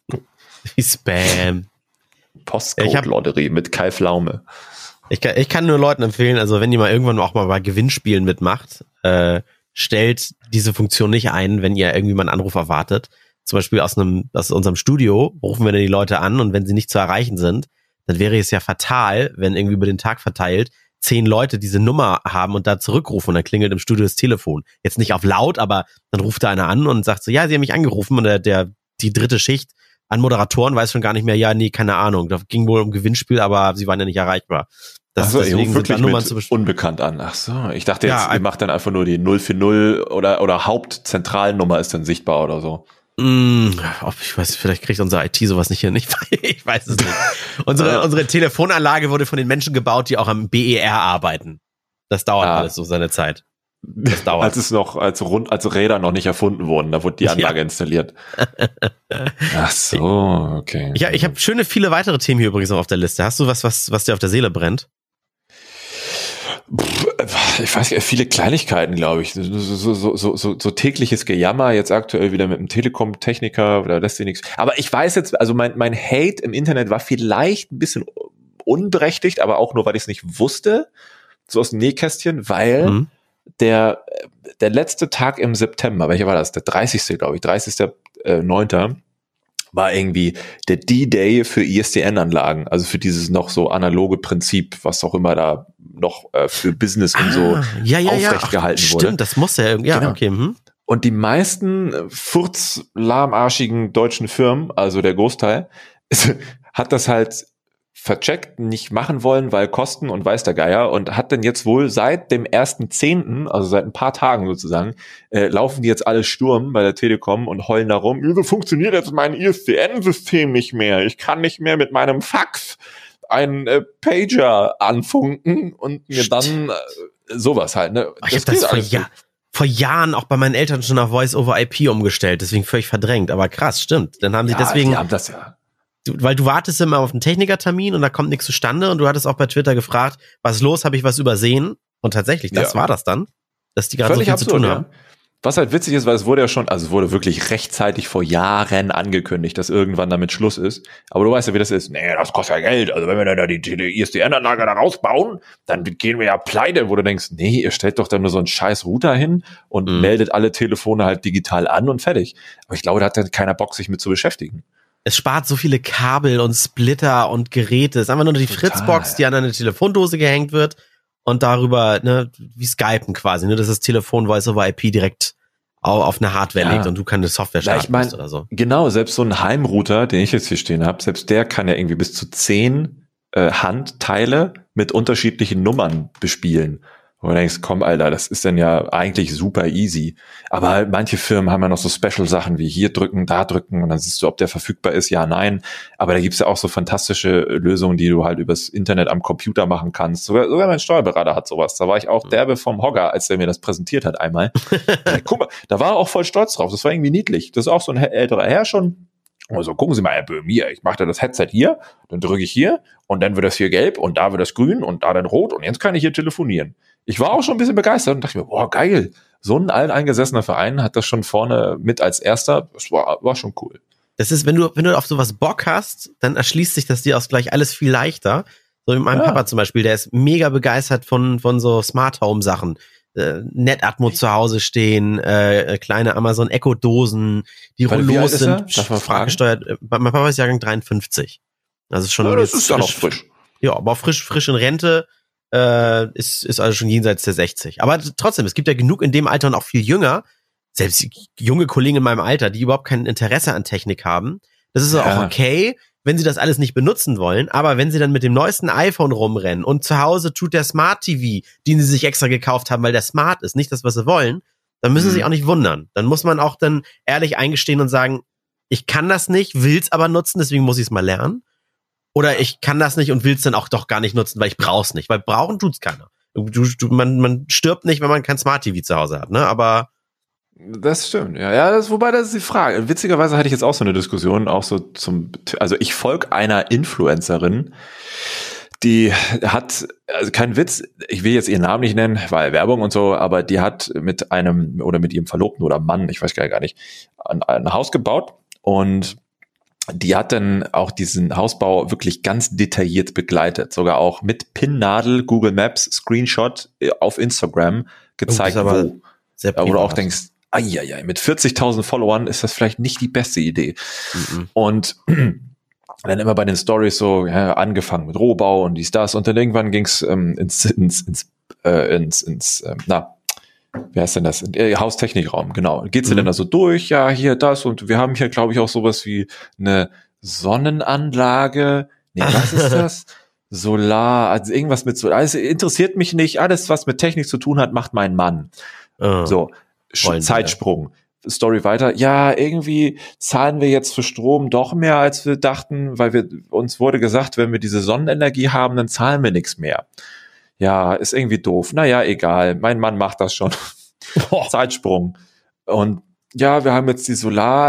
Wie Spam. Postcode-Lotterie mit Kai Pflaume. Ich kann, ich kann nur Leuten empfehlen, also wenn ihr mal irgendwann auch mal bei Gewinnspielen mitmacht, äh, stellt diese Funktion nicht ein, wenn ihr irgendwie mal einen Anruf erwartet, zum Beispiel aus einem, aus unserem Studio, rufen wir dann die Leute an und wenn sie nicht zu erreichen sind, dann wäre es ja fatal, wenn irgendwie über den Tag verteilt zehn Leute diese Nummer haben und da zurückrufen und dann klingelt im Studio das Telefon. Jetzt nicht auf laut, aber dann ruft da einer an und sagt so, ja, sie haben mich angerufen und der, der die dritte Schicht an Moderatoren weiß schon gar nicht mehr, ja, nee, keine Ahnung, da ging wohl um Gewinnspiel, aber sie waren ja nicht erreichbar. Das, Ach so, deswegen ich rufe wirklich Nummern mit zu unbekannt an. Ach so, ich dachte jetzt, ja, ihr macht dann einfach nur die null vier null oder, oder Hauptzentralnummer ist dann sichtbar oder so. Mm, ich weiß, vielleicht kriegt unsere I T sowas nicht hin. Ich, ich weiß es nicht. Unsere, unsere Telefonanlage wurde von den Menschen gebaut, die auch am B E R arbeiten. Das dauert ah. alles so seine Zeit. Das dauert. Als es noch, als Rund, als Räder noch nicht erfunden wurden, da wurde die Anlage ja. installiert. Ach so, okay. Ja, ich habe schöne viele weitere Themen hier übrigens noch auf der Liste. Hast du was, was, was dir auf der Seele brennt? Ich weiß nicht, viele Kleinigkeiten, glaube ich. So, so, so, so, so, so tägliches Gejammer, jetzt aktuell wieder mit einem Telekom-Techniker, oder lässt sich nichts. Aber ich weiß jetzt, also mein, mein Hate im Internet war vielleicht ein bisschen unberechtigt, aber auch nur, weil ich es nicht wusste, so aus dem Nähkästchen, weil mhm. der, der letzte Tag im September, welcher war das? Der dreißigste glaube ich, dreißigster neunter war irgendwie der D-Day für I S D N-Anlagen, also für dieses noch so analoge Prinzip, was auch immer da noch äh, für Business und so ah, ja, ja, aufrecht ja. Ach, gehalten stimmt, wurde. Stimmt, das muss ja irgendwie, ja, genau. Okay. Hm. Und die meisten furzlahmarschigen deutschen Firmen, also der Großteil, hat das halt vercheckt, nicht machen wollen, weil Kosten und weiß der Geier, und hat dann jetzt wohl seit dem ersten zehnten, also seit ein paar Tagen sozusagen, äh, laufen die jetzt alle Sturm bei der Telekom und heulen da rum, wieso funktioniert jetzt mein I S D N-System nicht mehr? Ich kann nicht mehr mit meinem Fax einen äh, Pager anfunken und mir dann äh, sowas halt. Ne? Das ich hab das vor, ja, vor Jahren auch bei meinen Eltern schon auf Voice-over-I P umgestellt, deswegen völlig verdrängt, aber krass, stimmt. Dann haben sie ja, deswegen... Die haben das ja. Du, weil du wartest immer auf einen Technikertermin und da kommt nichts zustande und du hattest auch bei Twitter gefragt, was ist los, habe ich was übersehen? Und tatsächlich, das ja. war das dann, dass die gerade so viel absurd, zu tun haben. Ja. Was halt witzig ist, weil es wurde ja schon, also es wurde wirklich rechtzeitig vor Jahren angekündigt, dass irgendwann damit Schluss ist. Aber du weißt ja, wie das ist. Nee, das kostet ja Geld. Also wenn wir dann da die, die I S D N-Anlage da rausbauen, dann gehen wir ja pleite, wo du denkst, nee, ihr stellt doch da nur so einen scheiß Router hin und mhm. meldet alle Telefone halt digital an und fertig. Aber ich glaube, da hat dann keiner Bock, sich mit zu beschäftigen. Es spart so viele Kabel und Splitter und Geräte. Es ist einfach nur die Total. Fritzbox, die an eine Telefondose gehängt wird und darüber, ne, wie Skypen quasi, ne, dass das Telefon Voice-over-I P direkt auf eine Hardware ja. legt und du keine Software starten ich mein, musst oder so. Genau, selbst so ein Heimrouter, den ich jetzt hier stehen habe, selbst der kann ja irgendwie bis zu zehn äh, Handteile mit unterschiedlichen Nummern bespielen. Wo du denkst, komm, Alter, das ist dann ja eigentlich super easy. Aber halt manche Firmen haben ja noch so Special-Sachen wie hier drücken, da drücken und dann siehst du, ob der verfügbar ist, ja, nein. Aber da gibt's ja auch so fantastische Lösungen, die du halt übers Internet am Computer machen kannst. Sogar, sogar mein Steuerberater hat sowas. Da war ich auch derbe vom Hocker, als der mir das präsentiert hat einmal. Guck mal, da war er auch voll stolz drauf. Das war irgendwie niedlich. Das ist auch so ein älterer Herr schon. Also gucken Sie mal, Herr Böhm, hier, ich mache da das Headset hier, dann drücke ich hier und dann wird das hier gelb und da wird das grün und da dann rot und jetzt kann ich hier telefonieren. Ich war auch schon ein bisschen begeistert und dachte mir, boah, geil, so ein alteingesessener Verein hat das schon vorne mit als erster, das war, war schon cool. Das ist, wenn du, wenn du auf sowas Bock hast, dann erschließt sich das dir auch gleich alles viel leichter. So mit meinem ja. Papa zum Beispiel, der ist mega begeistert von, von so Smart Home Sachen. Äh, Netatmo zu Hause stehen, äh, kleine Amazon Echo Dosen, die Rollos sind sprachgesteuert. Mein Papa ist Jahrgang dreiundfünfzig. Also schon ja, das ist ja noch frisch. Ja, aber frisch, frisch in Rente, äh, ist, ist also schon jenseits der sechzig. Aber trotzdem, es gibt ja genug in dem Alter und auch viel jünger, selbst junge Kollegen in meinem Alter, die überhaupt kein Interesse an Technik haben. Das ist ja auch okay, wenn sie das alles nicht benutzen wollen, aber wenn sie dann mit dem neuesten iPhone rumrennen und zu Hause tut der Smart T V, den sie sich extra gekauft haben, weil der smart ist, nicht das, was sie wollen, dann müssen sie mhm. sich auch nicht wundern. Dann muss man auch dann ehrlich eingestehen und sagen, ich kann das nicht, will's aber nutzen, deswegen muss ich es mal lernen. Oder ich kann das nicht und will's dann auch doch gar nicht nutzen, weil ich brauch's nicht. Weil brauchen tut's keiner. Du, du, man, man stirbt nicht, wenn man kein Smart T V zu Hause hat, ne? Aber das stimmt, ja. Ja, das, wobei, das ist die Frage. Witzigerweise hatte ich jetzt auch so eine Diskussion, auch so zum, also ich folge einer Influencerin, die hat, also kein Witz, ich will jetzt ihren Namen nicht nennen, weil Werbung und so, aber die hat mit einem, oder mit ihrem Verlobten oder Mann, ich weiß gar nicht, ein, ein Haus gebaut und die hat dann auch diesen Hausbau wirklich ganz detailliert begleitet, sogar auch mit Pinnadel, Google Maps, Screenshot auf Instagram gezeigt, oh, wo, wo du auch denkst, Eieiei, mit vierzigtausend Followern ist das vielleicht nicht die beste Idee. Mhm. Und dann immer bei den Stories so, ja, angefangen mit Rohbau und dies, das. Und dann irgendwann ging's ähm, ins, ins, ins, äh, ins, ins ähm, na, wie heißt denn das? Äh, Haustechnikraum, genau. Geht's mhm. denn da so durch? Ja, hier das. Und wir haben hier, glaube ich, auch sowas wie eine Sonnenanlage. Nee, was ist das? Solar, also irgendwas mit Solar. Also interessiert mich nicht. Alles, was mit Technik zu tun hat, macht mein Mann. Oh. So, Sch- Zeitsprung. Story weiter. Ja, irgendwie zahlen wir jetzt für Strom doch mehr, als wir dachten, weil wir uns wurde gesagt, wenn wir diese Sonnenenergie haben, dann zahlen wir nichts mehr. Ja, ist irgendwie doof. Naja, egal. Mein Mann macht das schon. Oh. Zeitsprung. Und ja, wir haben jetzt die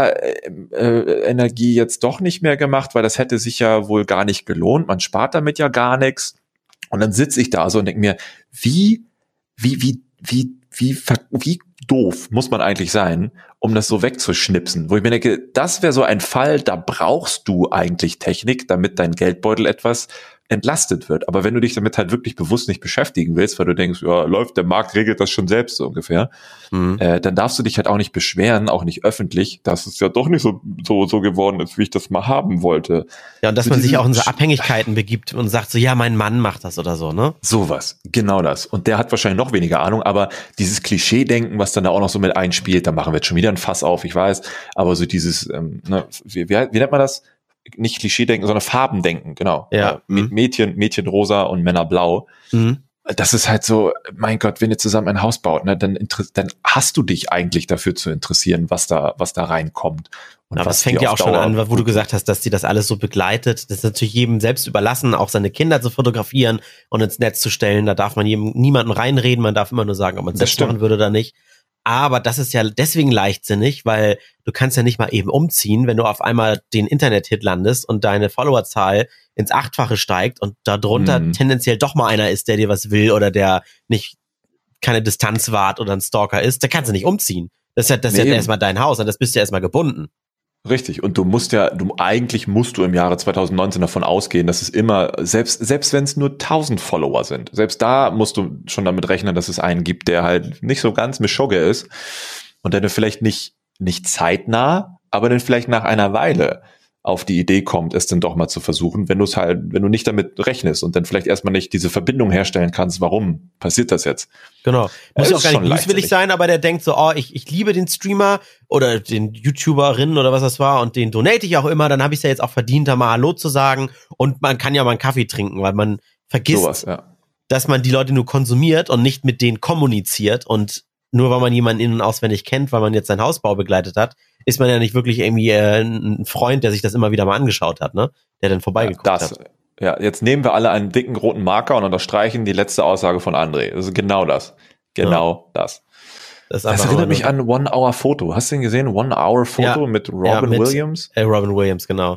Solarenergie jetzt doch nicht mehr gemacht, weil das hätte sich ja wohl gar nicht gelohnt. Man spart damit ja gar nichts. Und dann sitze ich da so und denke mir, wie, wie, wie, wie, wie, wie doof muss man eigentlich sein, um das so wegzuschnipsen? Wo ich mir denke, das wäre so ein Fall, da brauchst du eigentlich Technik, damit dein Geldbeutel etwas entlastet wird. Aber wenn du dich damit halt wirklich bewusst nicht beschäftigen willst, weil du denkst, ja, läuft, der Markt regelt das schon selbst so ungefähr, mhm. äh, dann darfst du dich halt auch nicht beschweren, auch nicht öffentlich, dass es ja doch nicht so so so geworden ist, wie ich das mal haben wollte. Ja, und dass also man sich auch in so Abhängigkeiten begibt und sagt so, ja, mein Mann macht das oder so, ne? Sowas, genau das. Und der hat wahrscheinlich noch weniger Ahnung, aber dieses Klischee-Denken, was dann da auch noch so mit einspielt, da machen wir jetzt schon wieder ein Fass auf, ich weiß, aber so dieses, ähm, ne, wie, wie, wie nennt man das? Nicht Klischee-denken, sondern Farbendenken, genau. Ja. Mhm. Mädchen, Mädchen rosa und Männer blau. Mhm. Das ist halt so, mein Gott, wenn ihr zusammen ein Haus baut, ne, dann, dann hast du dich eigentlich dafür zu interessieren, was da, was da reinkommt. Und aber es fängt ja auch schon an, wo du gesagt hast, dass die das alles so begleitet. Das ist natürlich jedem selbst überlassen, auch seine Kinder zu fotografieren und ins Netz zu stellen. Da darf man jedem, niemanden reinreden. Man darf immer nur sagen, ob man es selbst machen würde oder nicht. Aber das ist ja deswegen leichtsinnig, weil du kannst ja nicht mal eben umziehen, wenn du auf einmal den Internet-Hit landest und deine Followerzahl ins Achtfache steigt und darunter mhm. tendenziell doch mal einer ist, der dir was will oder der nicht keine Distanz wahrt oder ein Stalker ist. Da kannst du nicht umziehen. Das ist ja, das nee, ist ja erstmal dein Haus und das bist du ja erstmal gebunden. Richtig. Und du musst ja, du eigentlich musst du im Jahre zwanzig neunzehn davon ausgehen, dass es immer, selbst, selbst wenn es nur tausend Follower sind, selbst da musst du schon damit rechnen, dass es einen gibt, der halt nicht so ganz Mischugge ist und der dann vielleicht nicht, nicht zeitnah, aber dann vielleicht nach einer Weile auf die Idee kommt, es dann doch mal zu versuchen, wenn du es halt, wenn du nicht damit rechnest und dann vielleicht erstmal nicht diese Verbindung herstellen kannst, warum passiert das jetzt? Genau. Muss ja auch gar nicht böswillig sein, aber der denkt so, oh, ich, ich liebe den Streamer oder den YouTuberinnen oder was das war und den donate ich auch immer, dann habe ich es ja jetzt auch verdient, da mal Hallo zu sagen und man kann ja mal einen Kaffee trinken, weil man vergisst, Sowas, ja. dass man die Leute nur konsumiert und nicht mit denen kommuniziert und nur weil man jemanden in- und auswendig kennt, weil man jetzt seinen Hausbau begleitet hat, ist man ja nicht wirklich irgendwie äh, ein Freund, der sich das immer wieder mal angeschaut hat, ne? Der dann vorbeigeguckt ja, das, hat. Ja, jetzt nehmen wir alle einen dicken roten Marker und unterstreichen die letzte Aussage von André. Das ist genau das. Genau ja. das. Das, das erinnert mich an One-Hour-Foto. Hast du den gesehen? One-Hour-Foto ja. mit Robin ja, mit, Williams? Äh, Robin Williams, genau.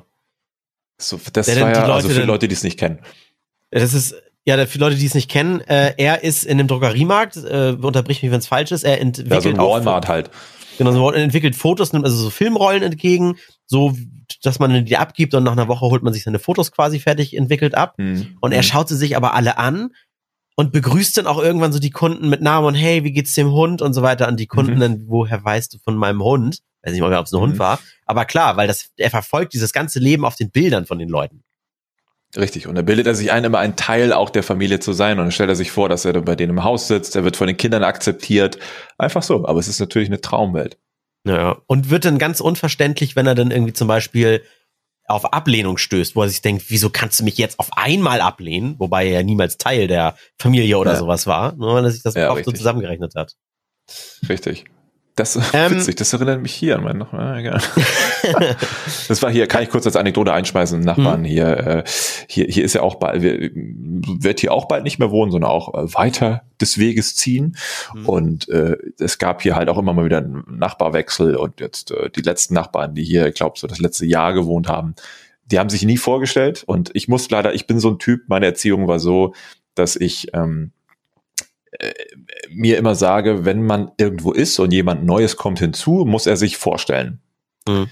So, das der war ja, Leute, also für den, Leute, die es nicht kennen. Das ist, ja, für Leute, die es nicht kennen, äh, er ist in einem Drogeriemarkt, äh, unterbrich mich, wenn es falsch ist, er entwickelt ja, so ein Walmart auch, halt. Genau, so entwickelt Fotos, nimmt also so Filmrollen entgegen, so, dass man die abgibt und nach einer Woche holt man sich seine Fotos quasi fertig entwickelt ab. Mhm. Und er schaut sie sich aber alle an und begrüßt dann auch irgendwann so die Kunden mit Namen und hey, wie geht's dem Hund und so weiter. Und die Kunden mhm. dann, woher weißt du von meinem Hund? Weiß nicht mal, ob es ein mhm. Hund war. Aber klar, weil das, er verfolgt dieses ganze Leben auf den Bildern von den Leuten. Richtig. Und da bildet er sich ein, immer ein Teil auch der Familie zu sein. Und dann stellt er sich vor, dass er bei denen im Haus sitzt. Er wird von den Kindern akzeptiert. Einfach so. Aber es ist natürlich eine Traumwelt. Ja. Und wird dann ganz unverständlich, wenn er dann irgendwie zum Beispiel auf Ablehnung stößt, wo er sich denkt, wieso kannst du mich jetzt auf einmal ablehnen? Wobei er ja niemals Teil der Familie oder ja. sowas war. Nur weil er sich das ja, oft so zusammengerechnet hat. Richtig. Das ist ähm, witzig, das erinnert mich hier an meinen Nachbarn. Ja, das war hier, kann ich kurz als Anekdote einschmeißen, Nachbarn mhm. hier, äh, hier, hier ist ja auch bald, wird hier auch bald nicht mehr wohnen, sondern auch äh, weiter des Weges ziehen. Mhm. Und äh, es gab hier halt auch immer mal wieder einen Nachbarwechsel und jetzt äh, die letzten Nachbarn, die hier, ich glaube, so das letzte Jahr gewohnt haben, die haben sich nie vorgestellt und ich muss leider, ich bin so ein Typ, meine Erziehung war so, dass ich ähm, äh, mir immer sage, wenn man irgendwo ist und jemand Neues kommt hinzu, muss er sich vorstellen. Mhm.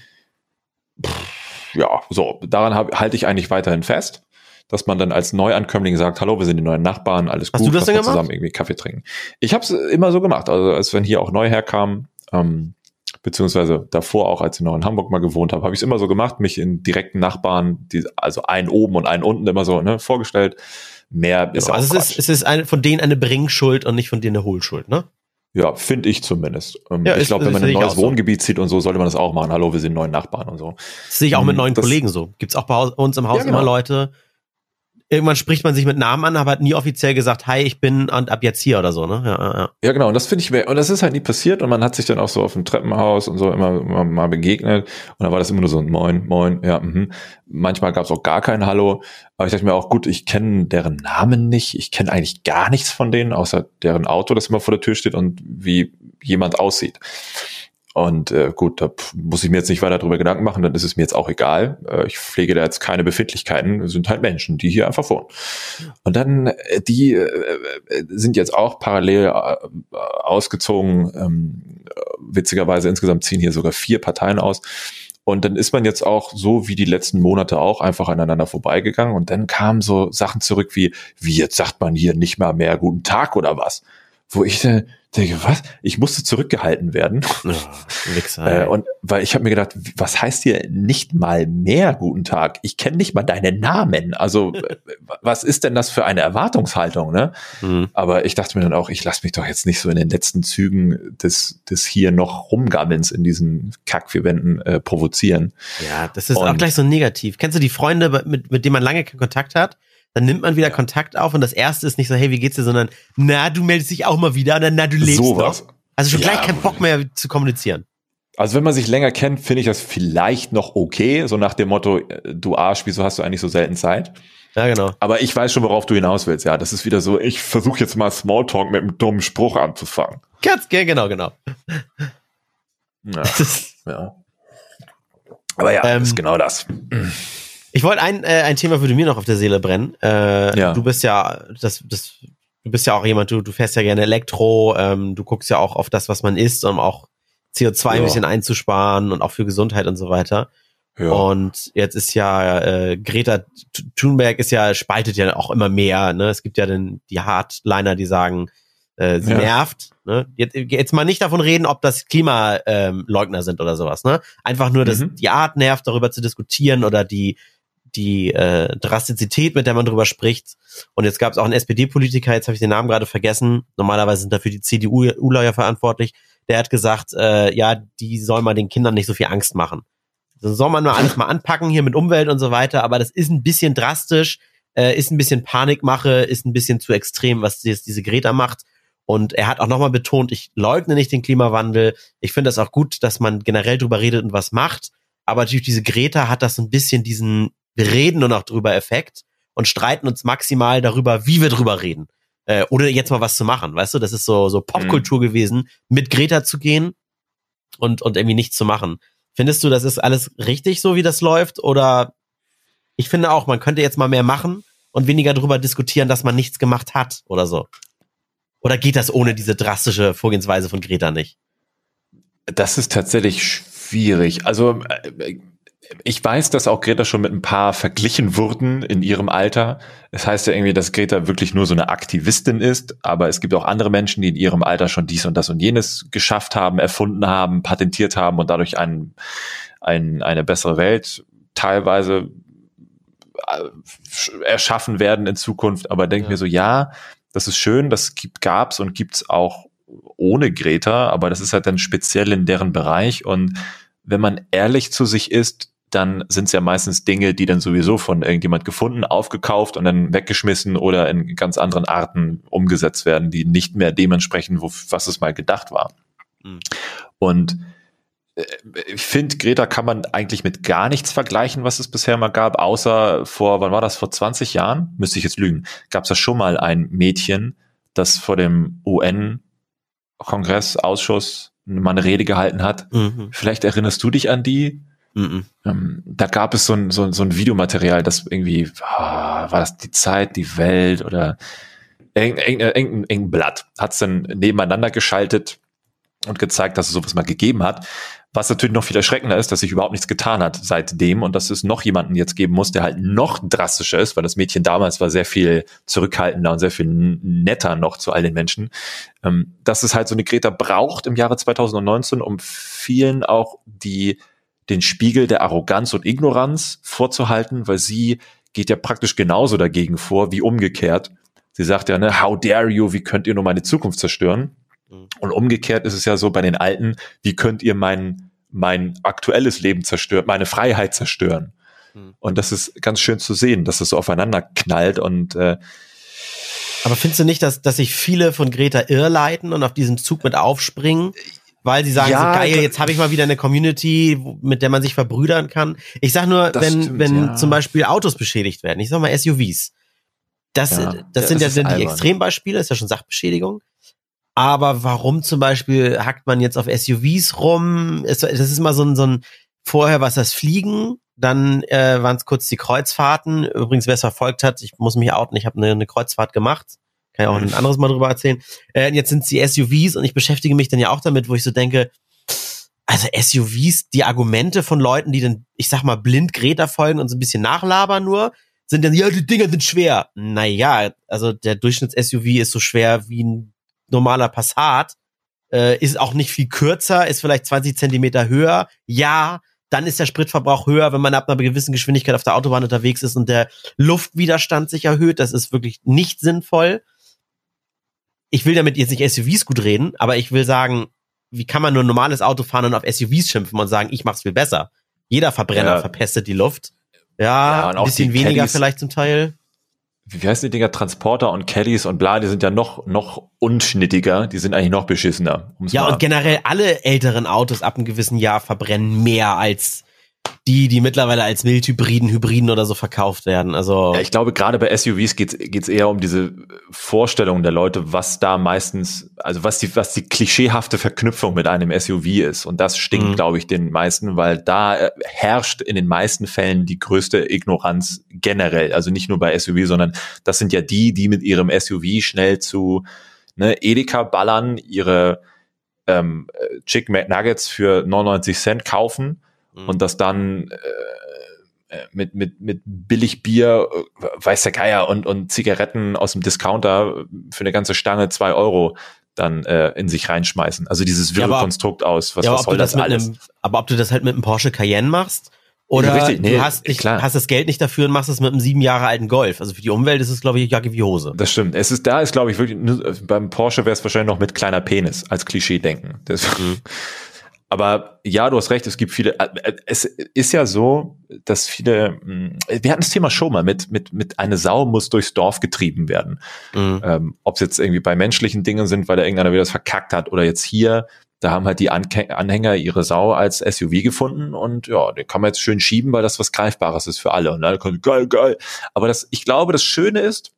Pff, ja, so, daran hab, halte ich eigentlich weiterhin fest, dass man dann als Neuankömmling sagt, hallo, wir sind die neuen Nachbarn, alles Hast gut, du das denn zusammen irgendwie Kaffee trinken. Ich habe es immer so gemacht, also als wenn hier auch neu herkam, Ähm, beziehungsweise davor auch, als ich noch in Hamburg mal gewohnt habe, habe ich es immer so gemacht, mich in direkten Nachbarn, die, also einen oben und einen unten immer so ne, vorgestellt. Mehr ist genau, auch also es ist, es ist eine, von denen eine Bringschuld und nicht von denen eine Hohlschuld, ne? Ja, finde ich zumindest. Ähm, Ja, ich ist- glaube, wenn das man sehe ein ich neues auch so. Wohngebiet zieht und so, sollte man das auch machen. Hallo, wir sind neuen Nachbarn und so. Das sehe ich auch mit Ähm, neuen das- Kollegen so. Gibt's auch bei uns im Haus Ja, genau. immer Leute. Irgendwann spricht man sich mit Namen an, aber hat nie offiziell gesagt, hi, ich bin und ab jetzt hier oder so, ne? Ja, ja, ja. Ja, genau. Und das finde ich, und das ist halt nie passiert. Und man hat sich dann auch so auf dem Treppenhaus und so immer, immer mal begegnet. Und dann war das immer nur so ein Moin, Moin, ja, mhm. Manchmal gab es auch gar kein Hallo. Aber ich dachte mir auch, gut, ich kenne deren Namen nicht. Ich kenne eigentlich gar nichts von denen, außer deren Auto, das immer vor der Tür steht und wie jemand aussieht. Und äh, gut, da pf, muss ich mir jetzt nicht weiter drüber Gedanken machen, dann ist es mir jetzt auch egal. Äh, ich pflege da jetzt keine Befindlichkeiten, es sind halt Menschen, die hier einfach wohnen. Und dann, äh, die äh, sind jetzt auch parallel äh, ausgezogen, ähm, witzigerweise insgesamt ziehen hier sogar vier Parteien aus. Und dann ist man jetzt auch so wie die letzten Monate auch einfach aneinander vorbeigegangen. Und dann kamen so Sachen zurück wie, wie jetzt sagt man hier nicht mal mehr guten Tag oder was? Wo ich äh, denke, was? Ich musste zurückgehalten werden. Ja, Wichser, äh, und weil ich habe mir gedacht, was heißt hier nicht mal mehr guten Tag? Ich kenne nicht mal deinen Namen. Also äh, was ist denn das für eine Erwartungshaltung? Ne? Mhm. Aber ich dachte mir dann auch, ich lasse mich doch jetzt nicht so in den letzten Zügen des, des hier noch Rumgammelns in diesen Kackvierwänden äh, provozieren. Ja, das ist Und- auch gleich so negativ. Kennst du die Freunde, mit, mit denen man lange keinen Kontakt hat? Dann nimmt man wieder Kontakt auf und das erste ist nicht so, hey, wie geht's dir, sondern, na, du meldest dich auch mal wieder und dann, na, du lebst Sowas. noch. Also schon Ja. gleich keinen Bock mehr zu kommunizieren. Also wenn man sich länger kennt, finde ich das vielleicht noch okay, so nach dem Motto, äh, du Arsch, wieso hast du eigentlich so selten Zeit? Ja, genau. Aber ich weiß schon, worauf du hinaus willst. Ja, das ist wieder so, ich versuche jetzt mal Smalltalk mit einem dummen Spruch anzufangen. Ganz, ja, genau, genau. Ja, Das ist, ja. Aber ja, Ähm, das ist genau das. ich wollte ein, äh, ein Thema würde mir noch auf der Seele brennen. Äh, Ja. Du bist ja, das, das, du bist ja auch jemand, du, du fährst ja gerne Elektro, ähm, du guckst ja auch auf das, was man isst, um auch C O zwei Ja. ein bisschen einzusparen und auch für Gesundheit und so weiter. Ja. Und jetzt ist ja äh, Greta Thunberg ist ja, spaltet ja auch immer mehr. Ne? Es gibt ja den, die Hardliner, die sagen, äh, sie Ja. nervt. Ne? Jetzt, jetzt mal nicht davon reden, ob das Klimaleugner ähm, Leugner sind oder sowas. Ne? Einfach nur, dass Mhm. die Art nervt, darüber zu diskutieren oder die die äh, Drastizität, mit der man drüber spricht. Und jetzt gab es auch einen S P D-Politiker, jetzt habe ich den Namen gerade vergessen. Normalerweise sind dafür die C D U-Lawyer verantwortlich. Der hat gesagt, äh, ja, die soll man den Kindern nicht so viel Angst machen. So soll man mal alles mal anpacken hier mit Umwelt und so weiter, aber das ist ein bisschen drastisch, äh, ist ein bisschen Panikmache, ist ein bisschen zu extrem, was jetzt diese Greta macht. Und er hat auch nochmal betont, ich leugne nicht den Klimawandel. Ich finde das auch gut, dass man generell drüber redet und was macht. Aber natürlich diese Greta hat das so ein bisschen diesen, wir reden nur noch drüber Effekt und streiten uns maximal darüber, wie wir drüber reden. Äh, oder jetzt mal was zu machen, weißt du? Das ist so, so Popkultur gewesen, mit Greta zu gehen und, und irgendwie nichts zu machen. Findest du, das ist alles richtig so, wie das läuft? Oder ich finde auch, man könnte jetzt mal mehr machen und weniger darüber diskutieren, dass man nichts gemacht hat oder so. Oder geht das ohne diese drastische Vorgehensweise von Greta nicht? Das ist tatsächlich schwierig. Also äh, ich weiß, dass auch Greta schon mit ein paar verglichen wurden in ihrem Alter. Es heißt ja irgendwie, dass Greta wirklich nur so eine Aktivistin ist, aber es gibt auch andere Menschen, die in ihrem Alter schon dies und das und jenes geschafft haben, erfunden haben, patentiert haben und dadurch ein, ein, eine bessere Welt teilweise äh, erschaffen werden in Zukunft. Aber denke Ja. mir so, ja, das ist schön, das gibt, gab's und gibt's auch ohne Greta, aber das ist halt dann speziell in deren Bereich. Und wenn man ehrlich zu sich ist, dann sind es ja meistens Dinge, die dann sowieso von irgendjemand gefunden, aufgekauft und dann weggeschmissen oder in ganz anderen Arten umgesetzt werden, die nicht mehr dementsprechend, wo, was es mal gedacht war. Mhm. Und äh, ich finde, Greta kann man eigentlich mit gar nichts vergleichen, was es bisher mal gab, außer vor, wann war das, vor zwanzig Jahren? Müsste ich jetzt lügen. Gab es da schon mal ein Mädchen, das vor dem U N-Kongress, Ausschuss mal eine Rede gehalten hat. Mhm. Vielleicht erinnerst du dich an die? Mhm. Ähm, da gab es so ein, so, ein, so ein Videomaterial, das irgendwie, ah, war das die Zeit, die Welt oder irgendein, irgendein, irgendein, irgendein Blatt hat es dann nebeneinander geschaltet und gezeigt, dass es sowas mal gegeben hat. Was natürlich noch viel erschreckender ist, dass sich überhaupt nichts getan hat seitdem und dass es noch jemanden jetzt geben muss, der halt noch drastischer ist, weil das Mädchen damals war sehr viel zurückhaltender und sehr viel netter noch zu all den Menschen. Ähm, dass es halt so eine Greta braucht im Jahre zwanzig neunzehn, um vielen auch die den Spiegel der Arroganz und Ignoranz vorzuhalten, weil sie geht ja praktisch genauso dagegen vor wie umgekehrt. Sie sagt ja, ne, how dare you, wie könnt ihr nur meine Zukunft zerstören? Und umgekehrt ist es ja so bei den Alten, wie könnt ihr mein, mein aktuelles Leben zerstören, meine Freiheit zerstören? Mhm. Und das ist ganz schön zu sehen, dass es so aufeinander knallt und äh, aber findest du nicht, dass, dass sich viele von Greta irrleiten und auf diesen Zug mit aufspringen? Weil sie sagen, ja, so geil, jetzt habe ich mal wieder eine Community, mit der man sich verbrüdern kann. Ich sag nur, wenn, stimmt, wenn ja. zum Beispiel Autos beschädigt werden, ich sag mal S U Vs. Das, ja, das, das sind ja dann die Extrembeispiele, ist ja schon Sachbeschädigung. Aber warum zum Beispiel hackt man jetzt auf S U Vs rum? Das ist immer so ein, so ein vorher war es das Fliegen, dann äh, waren es kurz die Kreuzfahrten. Übrigens, wer es verfolgt hat, ich muss mich outen, ich habe eine, eine Kreuzfahrt gemacht. Kann ich auch ein anderes Mal drüber erzählen. Äh, jetzt sind es die S U Vs und ich beschäftige mich dann ja auch damit, wo ich so denke, also S U Vs, die Argumente von Leuten, die dann, ich sag mal, blind Greta folgen und so ein bisschen nachlabern nur, sind dann, ja, die Dinger sind schwer. Naja, also der Durchschnitts-S U V ist so schwer wie ein normaler Passat, äh, ist auch nicht viel kürzer, ist vielleicht zwanzig Zentimeter höher. Ja, dann ist der Spritverbrauch höher, wenn man ab einer gewissen Geschwindigkeit auf der Autobahn unterwegs ist und der Luftwiderstand sich erhöht. Das ist wirklich nicht sinnvoll. Ich will damit jetzt nicht S U Vs gut reden, aber ich will sagen, wie kann man nur ein normales Auto fahren und auf S U Vs schimpfen und sagen, ich mach's viel besser. Jeder Verbrenner ja. verpestet die Luft. Ja, ja ein bisschen weniger Caddies, vielleicht zum Teil. Wie heißen die Dinger? Transporter und Caddies und bla, die sind ja noch noch unschnittiger, die sind eigentlich noch beschissener. Ja, und generell alle älteren Autos ab einem gewissen Jahr verbrennen mehr als die, die mittlerweile als Mildhybriden, Hybriden oder so verkauft werden. Also ja, ich glaube, gerade bei S U Vs geht's geht's eher um diese Vorstellung der Leute, was da meistens, also was die was die klischeehafte Verknüpfung mit einem S U V ist. Und das stinkt, mhm. glaube ich, den meisten, weil da herrscht in den meisten Fällen die größte Ignoranz generell. Also nicht nur bei S U V, sondern das sind ja die, die mit ihrem S U V schnell zu ne, Edeka ballern, ihre ähm, Chicken McNuggets für neunundneunzig Cent kaufen. Und das dann äh, mit mit mit Billigbier, äh, weiß der Geier, und und Zigaretten aus dem Discounter für eine ganze Stange zwei Euro dann äh, in sich reinschmeißen. Also dieses wirre ja, Konstrukt aus. Was, ja, was soll das, das alles? Einem, aber ob du das halt mit einem Porsche Cayenne machst oder ja, richtig, nee, du hast, nicht, hast das Geld nicht dafür und machst es mit einem sieben Jahre alten Golf. Also für die Umwelt ist es, glaube ich, Jacke wie Hose. Das stimmt. Es ist da ist, glaube ich, wirklich beim Porsche wäre es wahrscheinlich noch mit kleiner Penis als Klischee denken. Das, mhm. Aber ja, du hast recht, es gibt viele, es ist ja so, dass viele, wir hatten das Thema schon mal mit, mit, mit eine Sau muss durchs Dorf getrieben werden. Mhm. Ähm, ob es jetzt irgendwie bei menschlichen Dingen sind, weil da irgendeiner wieder das verkackt hat oder jetzt hier, da haben halt die Anke- Anhänger ihre Sau als S U V gefunden und ja, den kann man jetzt schön schieben, weil das was Greifbares ist für alle und dann kommt geil, geil. Aber das, ich glaube, das Schöne ist,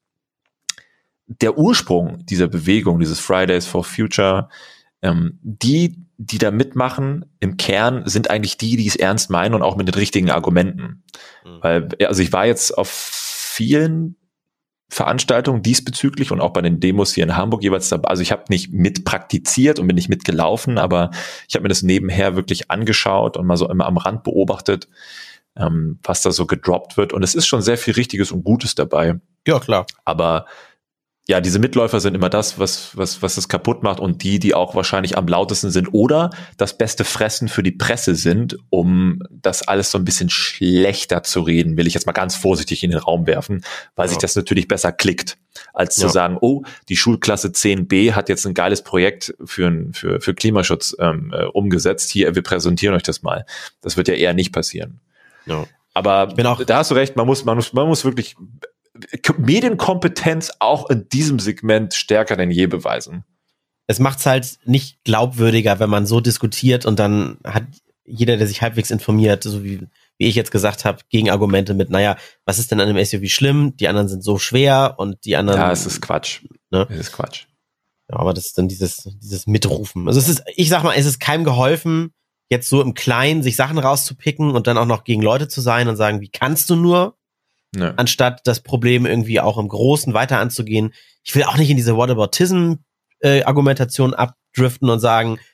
der Ursprung dieser Bewegung, dieses Fridays for Future, ähm, die, die da mitmachen, im Kern sind eigentlich die, die es ernst meinen und auch mit den richtigen Argumenten. Mhm. Weil, also ich war jetzt auf vielen Veranstaltungen diesbezüglich und auch bei den Demos hier in Hamburg jeweils dabei. Also ich habe nicht mitpraktiziert und bin nicht mitgelaufen, aber ich habe mir das nebenher wirklich angeschaut und mal so immer am Rand beobachtet, ähm, was da so gedroppt wird. Und es ist schon sehr viel Richtiges und Gutes dabei. Ja, klar. Aber ja, diese Mitläufer sind immer das, was, was, was es kaputt macht und die, die auch wahrscheinlich am lautesten sind oder das beste Fressen für die Presse sind, um das alles so ein bisschen schlechter zu reden, will ich jetzt mal ganz vorsichtig in den Raum werfen, weil ja. sich das natürlich besser klickt, als zu ja. sagen, oh, die Schulklasse zehn b hat jetzt ein geiles Projekt für, für, für Klimaschutz ähm, äh, umgesetzt. Hier, wir präsentieren euch das mal. Das wird ja eher nicht passieren. Ja. Aber da hast du recht, man muss, man muss, man muss wirklich Medienkompetenz auch in diesem Segment stärker denn je beweisen. Es macht's halt nicht glaubwürdiger, wenn man so diskutiert und dann hat jeder, der sich halbwegs informiert, so wie, wie ich jetzt gesagt habe, Gegenargumente mit, naja, was ist denn an einem S U V schlimm? Die anderen sind so schwer und die anderen... Ja, es ist Quatsch. Ne? Es ist Quatsch. Ja, aber das ist dann dieses, dieses Mitrufen. Also es ist, ich sag mal, es ist keinem geholfen, jetzt so im Kleinen sich Sachen rauszupicken und dann auch noch gegen Leute zu sein und sagen, wie kannst du nur? Nee. Anstatt das Problem irgendwie auch im Großen weiter anzugehen. Ich will auch nicht in diese Whataboutism-Argumentation abdriften und sagen,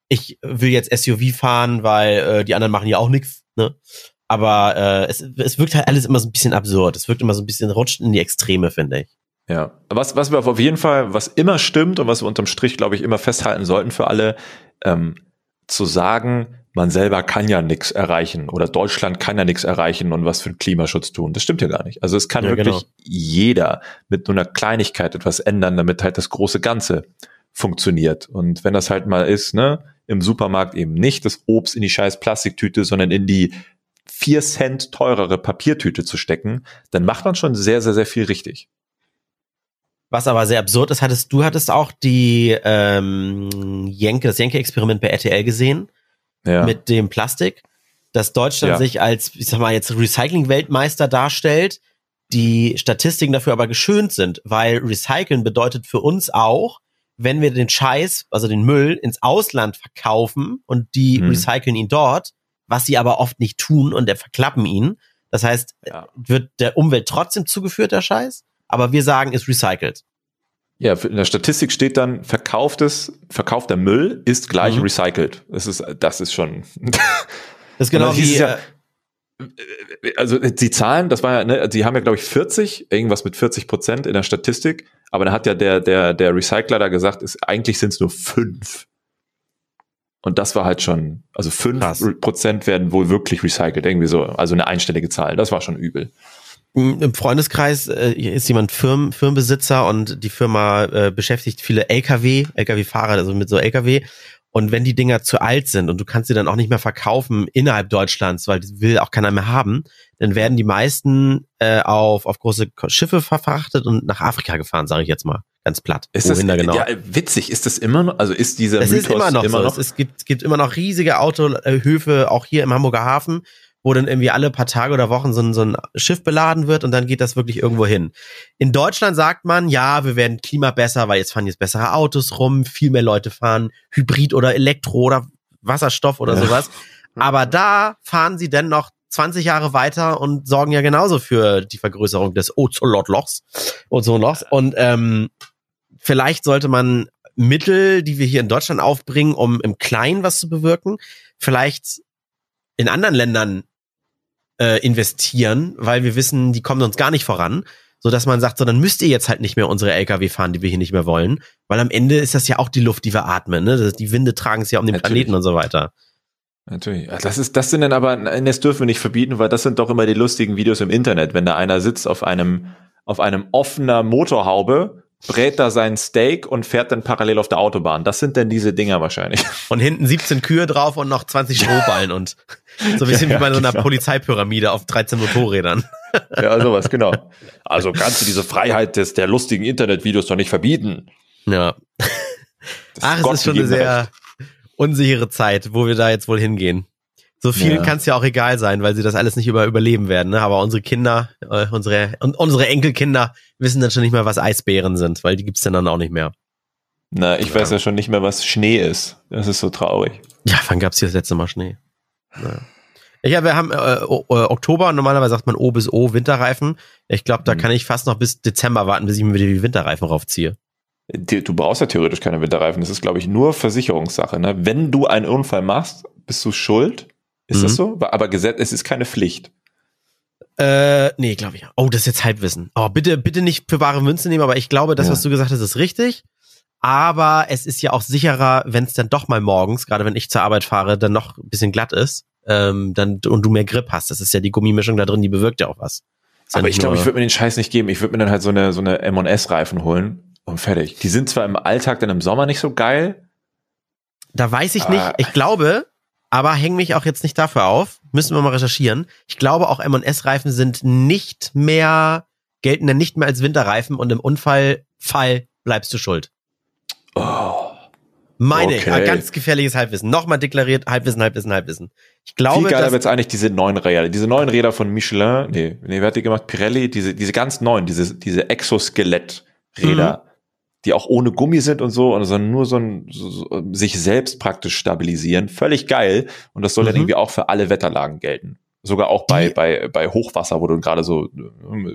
ich will jetzt S U V fahren, weil äh, die anderen machen ja auch nichts, ne? Aber äh, es, es wirkt halt alles immer so ein bisschen absurd. Es wirkt immer so ein bisschen rutscht in die Extreme, finde ich. Ja, was, was wir auf jeden Fall, was immer stimmt und was wir unterm Strich, glaube ich, immer festhalten sollten für alle, ähm, zu sagen, man selber kann ja nichts erreichen oder Deutschland kann ja nichts erreichen und was für den Klimaschutz tun. Das stimmt ja gar nicht. Also es kann ja, wirklich genau. jeder mit nur einer Kleinigkeit etwas ändern, damit halt das große Ganze funktioniert. Und wenn das halt mal ist, ne, im Supermarkt eben nicht das Obst in die scheiß Plastiktüte, sondern in die vier Cent teurere Papiertüte zu stecken, dann macht man schon sehr, sehr, sehr viel richtig. Was aber sehr absurd ist, hattest du hattest auch die ähm, Jenke, das Jenke-Experiment bei R T L gesehen, ja. mit dem Plastik, dass Deutschland ja. sich als, ich sag mal, jetzt Recycling-Weltmeister darstellt, die Statistiken dafür aber geschönt sind, weil Recyceln bedeutet für uns auch, wenn wir den Scheiß, also den Müll, ins Ausland verkaufen und die hm. recyceln ihn dort, was sie aber oft nicht tun und der verklappen ihn. Das heißt, ja. wird der Umwelt trotzdem zugeführt, der Scheiß, aber wir sagen, ist recycelt. Ja, in der Statistik steht dann, verkauftes, verkaufter Müll ist gleich mhm. recycelt. Das ist, das ist schon. Das ist genau wie, ja, also die Zahlen, das war ja, ne, die haben ja, glaube ich, vierzig, irgendwas mit vierzig Prozent in der Statistik, aber da hat ja der, der, der Recycler da gesagt, ist, eigentlich sind es nur fünf. Und das war halt schon, also fünf Prozent werden wohl wirklich recycelt, irgendwie so, also eine einstellige Zahl, das war schon übel. Im Freundeskreis äh, ist jemand Firmen, Firmenbesitzer und die Firma äh, beschäftigt viele L K W, L K W-Fahrer, also mit so L K W. Und wenn die Dinger zu alt sind und du kannst sie dann auch nicht mehr verkaufen innerhalb Deutschlands, weil das will auch keiner mehr haben, dann werden die meisten äh, auf auf große Schiffe verfrachtet und nach Afrika gefahren, sage ich jetzt mal. Ganz platt. Ist das, da genau. Ja, witzig, ist das immer noch, also ist dieser es Mythos ist immer noch immer so. noch? Es gibt, es gibt immer noch riesige Autohöfe, auch hier im Hamburger Hafen, wo dann irgendwie alle paar Tage oder Wochen so ein, so ein Schiff beladen wird und dann geht das wirklich irgendwo hin. In Deutschland sagt man, ja, wir werden Klima besser, weil jetzt fahren jetzt bessere Autos rum, viel mehr Leute fahren Hybrid oder Elektro oder Wasserstoff oder ja. sowas. Aber da fahren sie dann noch zwanzig Jahre weiter und sorgen ja genauso für die Vergrößerung des Ozonlochs. Ozonlochs. Und ähm, vielleicht sollte man Mittel, die wir hier in Deutschland aufbringen, um im Kleinen was zu bewirken, vielleicht in anderen Ländern äh, investieren, weil wir wissen, die kommen uns gar nicht voran, so dass man sagt, so dann müsst ihr jetzt halt nicht mehr unsere L K W fahren, die wir hier nicht mehr wollen, weil am Ende ist das ja auch die Luft, die wir atmen, ne? Die Winde tragen es ja um den Natürlich. Planeten und so weiter. Natürlich. Das ist, das sind dann aber, das dürfen wir nicht verbieten, weil das sind doch immer die lustigen Videos im Internet, wenn da einer sitzt auf einem, auf einem offener Motorhaube, brät da sein Steak und fährt dann parallel auf der Autobahn. Das sind denn diese Dinger wahrscheinlich. Und hinten siebzehn Kühe drauf und noch zwanzig Strohballen und so ein bisschen ja, ja, wie bei so einer genau. Polizeipyramide auf dreizehn Motorrädern. Ja, sowas, genau. Also kannst du diese Freiheit des, der lustigen Internetvideos doch nicht verbieten. Ja. Ach, es ist schon eine sehr Recht. unsichere Zeit, wo wir da jetzt wohl hingehen. So vielen ja. kann es ja auch egal sein, weil sie das alles nicht über überleben werden. Ne? Aber unsere Kinder, äh, unsere und unsere Enkelkinder wissen dann schon nicht mehr, was Eisbären sind, weil die gibt's dann, dann auch nicht mehr. Na, ich ja. weiß ja schon nicht mehr, was Schnee ist. Das ist so traurig. Ja, wann gab's hier das letzte Mal Schnee? Ja, ja wir haben äh, Oktober, normalerweise sagt man O bis O, Winterreifen. Ich glaube, da mhm. kann ich fast noch bis Dezember warten, bis ich mir wieder die Winterreifen raufziehe. Du brauchst ja theoretisch keine Winterreifen. Das ist, glaube ich, nur Versicherungssache. Ne? Wenn du einen Unfall machst, bist du schuld. Ist mhm. das so? Aber Gesetz, es ist keine Pflicht. Äh, nee, glaube ich. Oh, das ist jetzt Halbwissen. Oh, bitte, bitte nicht für bare Münze nehmen, aber ich glaube, das, ja. was du gesagt hast, ist richtig. Aber es ist ja auch sicherer, wenn es dann doch mal morgens, gerade wenn ich zur Arbeit fahre, dann noch ein bisschen glatt ist, ähm, dann und du mehr Grip hast. Das ist ja die Gummimischung da drin, die bewirkt ja auch was. Aber ich glaube, ich würde mir den Scheiß nicht geben. Ich würde mir dann halt so eine, so eine M und S-Reifen holen und fertig. Die sind zwar im Alltag dann im Sommer nicht so geil. Da weiß ich nicht. Ich glaube, aber häng mich auch jetzt nicht dafür auf. Müssen wir mal recherchieren. Ich glaube, auch M und S-Reifen sind nicht mehr, gelten dann nicht mehr als Winterreifen und im Unfallfall bleibst du schuld. Oh. Meine, okay. ganz gefährliches Halbwissen. Nochmal deklariert, Halbwissen, Halbwissen, Halbwissen. Ich glaube, viel geiler wird's eigentlich diese neuen Räder. Diese neuen Räder von Michelin, nee, nee, wer hat die gemacht? Pirelli, diese, diese ganz neuen, diese, diese Exoskelett-Räder, mhm. die auch ohne Gummi sind und so, sondern nur so ein, so, so, sich selbst praktisch stabilisieren. Völlig geil. Und das soll mhm. dann irgendwie auch für alle Wetterlagen gelten. Sogar auch bei, die, bei, bei Hochwasser, wo du gerade so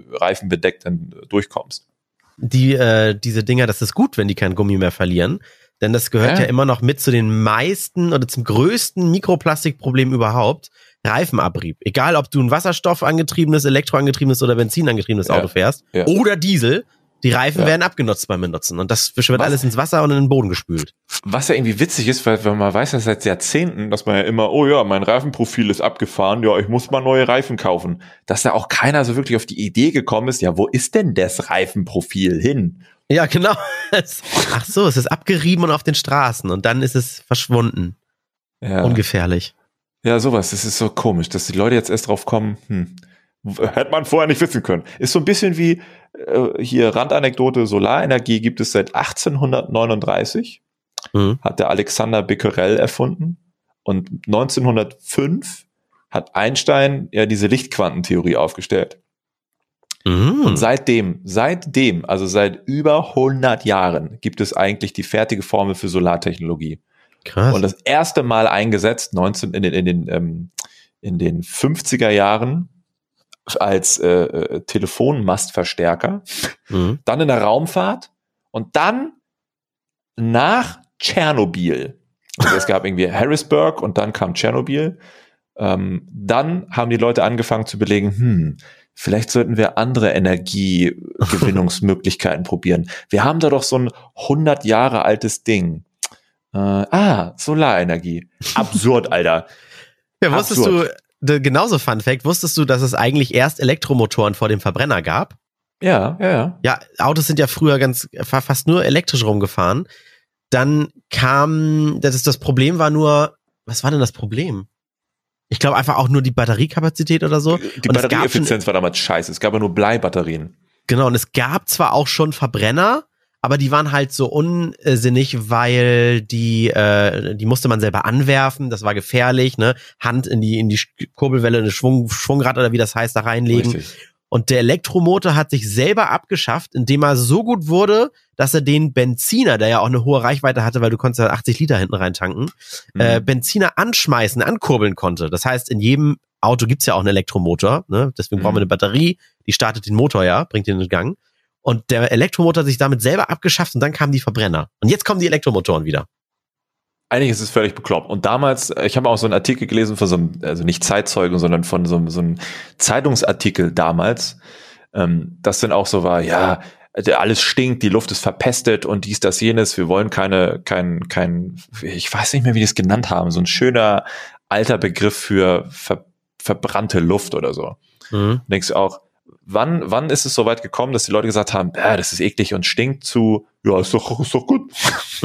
reifenbedeckt dann durchkommst. Die, äh, diese Dinger, das ist gut, wenn die kein Gummi mehr verlieren. Denn das gehört Ja. ja immer noch mit zu den meisten oder zum größten Mikroplastikproblem überhaupt. Reifenabrieb. Egal, ob du ein Wasserstoff angetriebenes, Elektroangetriebenes oder Benzin angetriebenes Ja. Auto fährst Ja. oder Diesel, die Reifen Ja. werden abgenutzt beim Benutzen. Und das wird Was? alles ins Wasser und in den Boden gespült. Was ja irgendwie witzig ist, weil, weil man weiß ja seit Jahrzehnten, dass man ja immer, oh ja, mein Reifenprofil ist abgefahren, ja, ich muss mal neue Reifen kaufen. Dass da auch keiner so wirklich auf die Idee gekommen ist, ja, wo ist denn das Reifenprofil hin? Ja, genau. Ach so, es ist abgerieben und auf den Straßen und dann ist es verschwunden. Ja. Ungefährlich. Ja, sowas, das ist so komisch, dass die Leute jetzt erst drauf kommen, hm, hätte man vorher nicht wissen können. Ist so ein bisschen wie, äh, hier Randanekdote, Solarenergie gibt es seit achtzehnhundertneununddreißig, Mhm. hat der Alexander Becquerel erfunden und neunzehnhundertfünf hat Einstein ja diese Lichtquantentheorie aufgestellt. Mhm. Und seitdem, seitdem, also seit über hundert Jahren gibt es eigentlich die fertige Formel für Solartechnologie. Krass. Und das erste Mal eingesetzt, neunzehn, in den, in den, ähm, in den fünfziger Jahren als äh, äh, Telefonmastverstärker, Mhm. dann in der Raumfahrt und dann nach Tschernobyl. Also es gab irgendwie Harrisburg und dann kam Tschernobyl. Ähm, dann haben die Leute angefangen zu überlegen, hm, vielleicht sollten wir andere Energiegewinnungsmöglichkeiten probieren. Wir haben da doch so ein hundert Jahre altes Ding. Äh, ah, Solarenergie. Absurd, Alter. Ja, wusstest Absurd. du, d- genauso Fun Fact, wusstest du, dass es eigentlich erst Elektromotoren vor dem Verbrenner gab? Ja, ja, ja. Ja, Autos sind ja früher ganz fa- fast nur elektrisch rumgefahren. Dann kam, das ist das Problem war nur, was war denn das Problem? Ich glaube einfach auch nur die Batteriekapazität oder so. Die Und es gab Batterieeffizienz war damals scheiße. Es gab ja nur Bleibatterien. Genau, und es gab zwar auch schon Verbrenner, aber die waren halt so unsinnig, weil die, äh, die musste man selber anwerfen, das war gefährlich, ne? Hand in die, in die Kurbelwelle, eine Schwung, Schwungrad oder wie das heißt, da reinlegen. Richtig. Und der Elektromotor hat sich selber abgeschafft, indem er so gut wurde, dass er den Benziner, der ja auch eine hohe Reichweite hatte, weil du konntest ja achtzig Liter hinten rein tanken, Mhm. äh, Benziner anschmeißen, ankurbeln konnte. Das heißt, in jedem Auto gibt's ja auch einen Elektromotor, ne? Deswegen Mhm. brauchen wir eine Batterie, die startet den Motor ja, bringt den in Gang. Und der Elektromotor hat sich damit selber abgeschafft und dann kamen die Verbrenner. Und jetzt kommen die Elektromotoren wieder. Eigentlich ist es völlig bekloppt. Und damals, ich habe auch so einen Artikel gelesen von so einem, also nicht Zeitzeugen, sondern von so, einem- so einem Zeitungsartikel damals, ähm, das dann auch so war, ja, der- alles stinkt, die Luft ist verpestet und dies, das, jenes, wir wollen keine, kein, kein, ich weiß nicht mehr, wie die es genannt haben, so ein schöner alter Begriff für ver, verbrannte Luft oder so. Mhm. Denkst du auch, wann, wann ist es so weit gekommen, dass die Leute gesagt haben, äh, das ist eklig und stinkt, zu, ja, ist doch, ist doch gut.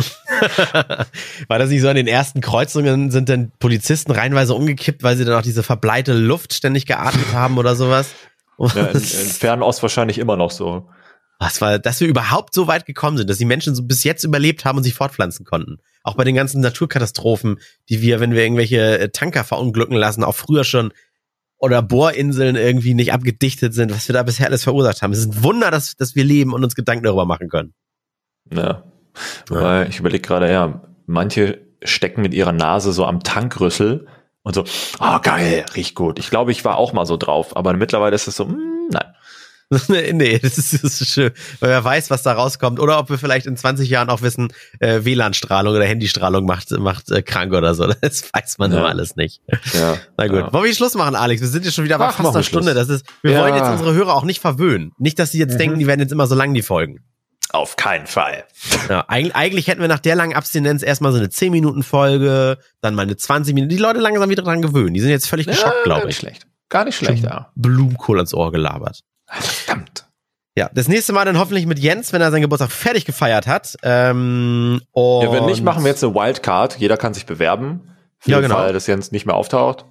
War das nicht so, in den ersten Kreuzungen sind dann Polizisten reihenweise umgekippt, weil sie dann auch diese verbleite Luft ständig geatmet haben oder sowas? Ja, in, in Fernost wahrscheinlich immer noch so. Was war, dass wir überhaupt so weit gekommen sind, dass die Menschen so bis jetzt überlebt haben und sich fortpflanzen konnten. Auch bei den ganzen Naturkatastrophen, die wir, wenn wir irgendwelche äh, Tanker verunglücken lassen, auch früher schon, oder Bohrinseln irgendwie nicht abgedichtet sind, was wir da bisher alles verursacht haben. Es ist ein Wunder, dass, dass wir leben und uns Gedanken darüber machen können. Ja. Weil ich überlege gerade, ja, manche stecken mit ihrer Nase so am Tankrüssel und so, ah, oh, geil, riecht gut. Ich glaube, ich war auch mal so drauf, aber mittlerweile ist es so, mm, nein. Nee, das ist, das ist schön, weil wer weiß, was da rauskommt. Oder ob wir vielleicht in zwanzig Jahren auch wissen, äh, W L A N-Strahlung oder Handystrahlung macht, macht äh, krank oder so. Das weiß man Ja. immer alles nicht. Ja, Na gut, ja. wollen wir Schluss machen, Alex? Wir sind jetzt schon wieder bei Ach, fast machen wir einer Stunde. Schluss. Das ist, wir Ja. wollen jetzt unsere Hörer auch nicht verwöhnen. Nicht, dass sie jetzt Mhm. denken, die werden jetzt immer so lang, die Folgen. Auf keinen Fall. Ja, eigentlich, eigentlich hätten wir nach der langen Abstinenz erstmal so eine zehn Minuten Folge, dann mal eine zwanzig Minuten. Die Leute langsam wieder dran gewöhnen. Die sind jetzt völlig geschockt, gar glaube nicht ich. schlecht. Gar nicht schlecht, Schon ja. Blumenkohl ans Ohr gelabert. Verdammt. Ja, das nächste Mal dann hoffentlich mit Jens, wenn er seinen Geburtstag fertig gefeiert hat. Ähm, und Ja, wenn nicht, machen wir jetzt eine Wildcard. Jeder kann sich bewerben. Für Ja, den genau. Fall, dass Jens nicht mehr auftaucht.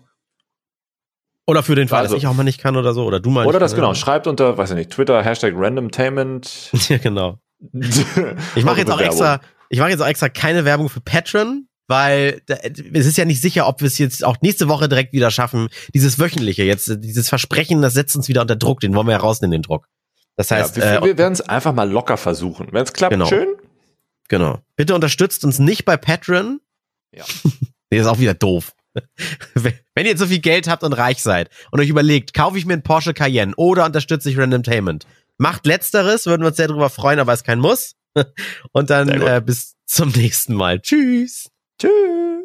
Oder für den Fall, Also- dass ich auch mal nicht kann oder so. Oder du mal Oder nicht das kann, genau. Schreibt unter, weiß ich nicht, Twitter, Hashtag Randomtainment. Ja, genau. Ich mache jetzt auch extra, ich mache jetzt auch extra keine Werbung für Patreon, weil da, es ist ja nicht sicher, ob wir es jetzt auch nächste Woche direkt wieder schaffen. Dieses wöchentliche jetzt, dieses Versprechen, das setzt uns wieder unter Druck. Den wollen wir ja rausnehmen, den Druck. Das heißt, ja, wir, äh, wir werden es einfach mal locker versuchen. Wenn es klappt, Genau. schön. genau. Bitte unterstützt uns nicht bei Patreon. Ja. Nee, ist auch wieder doof. Wenn ihr jetzt so viel Geld habt und reich seid und euch überlegt, kaufe ich mir einen Porsche Cayenne oder unterstütze ich Randomtainment? Macht Letzteres, würden wir uns sehr darüber freuen, aber es ist kein Muss. Und dann äh, bis zum nächsten Mal. Tschüss. Tschüss.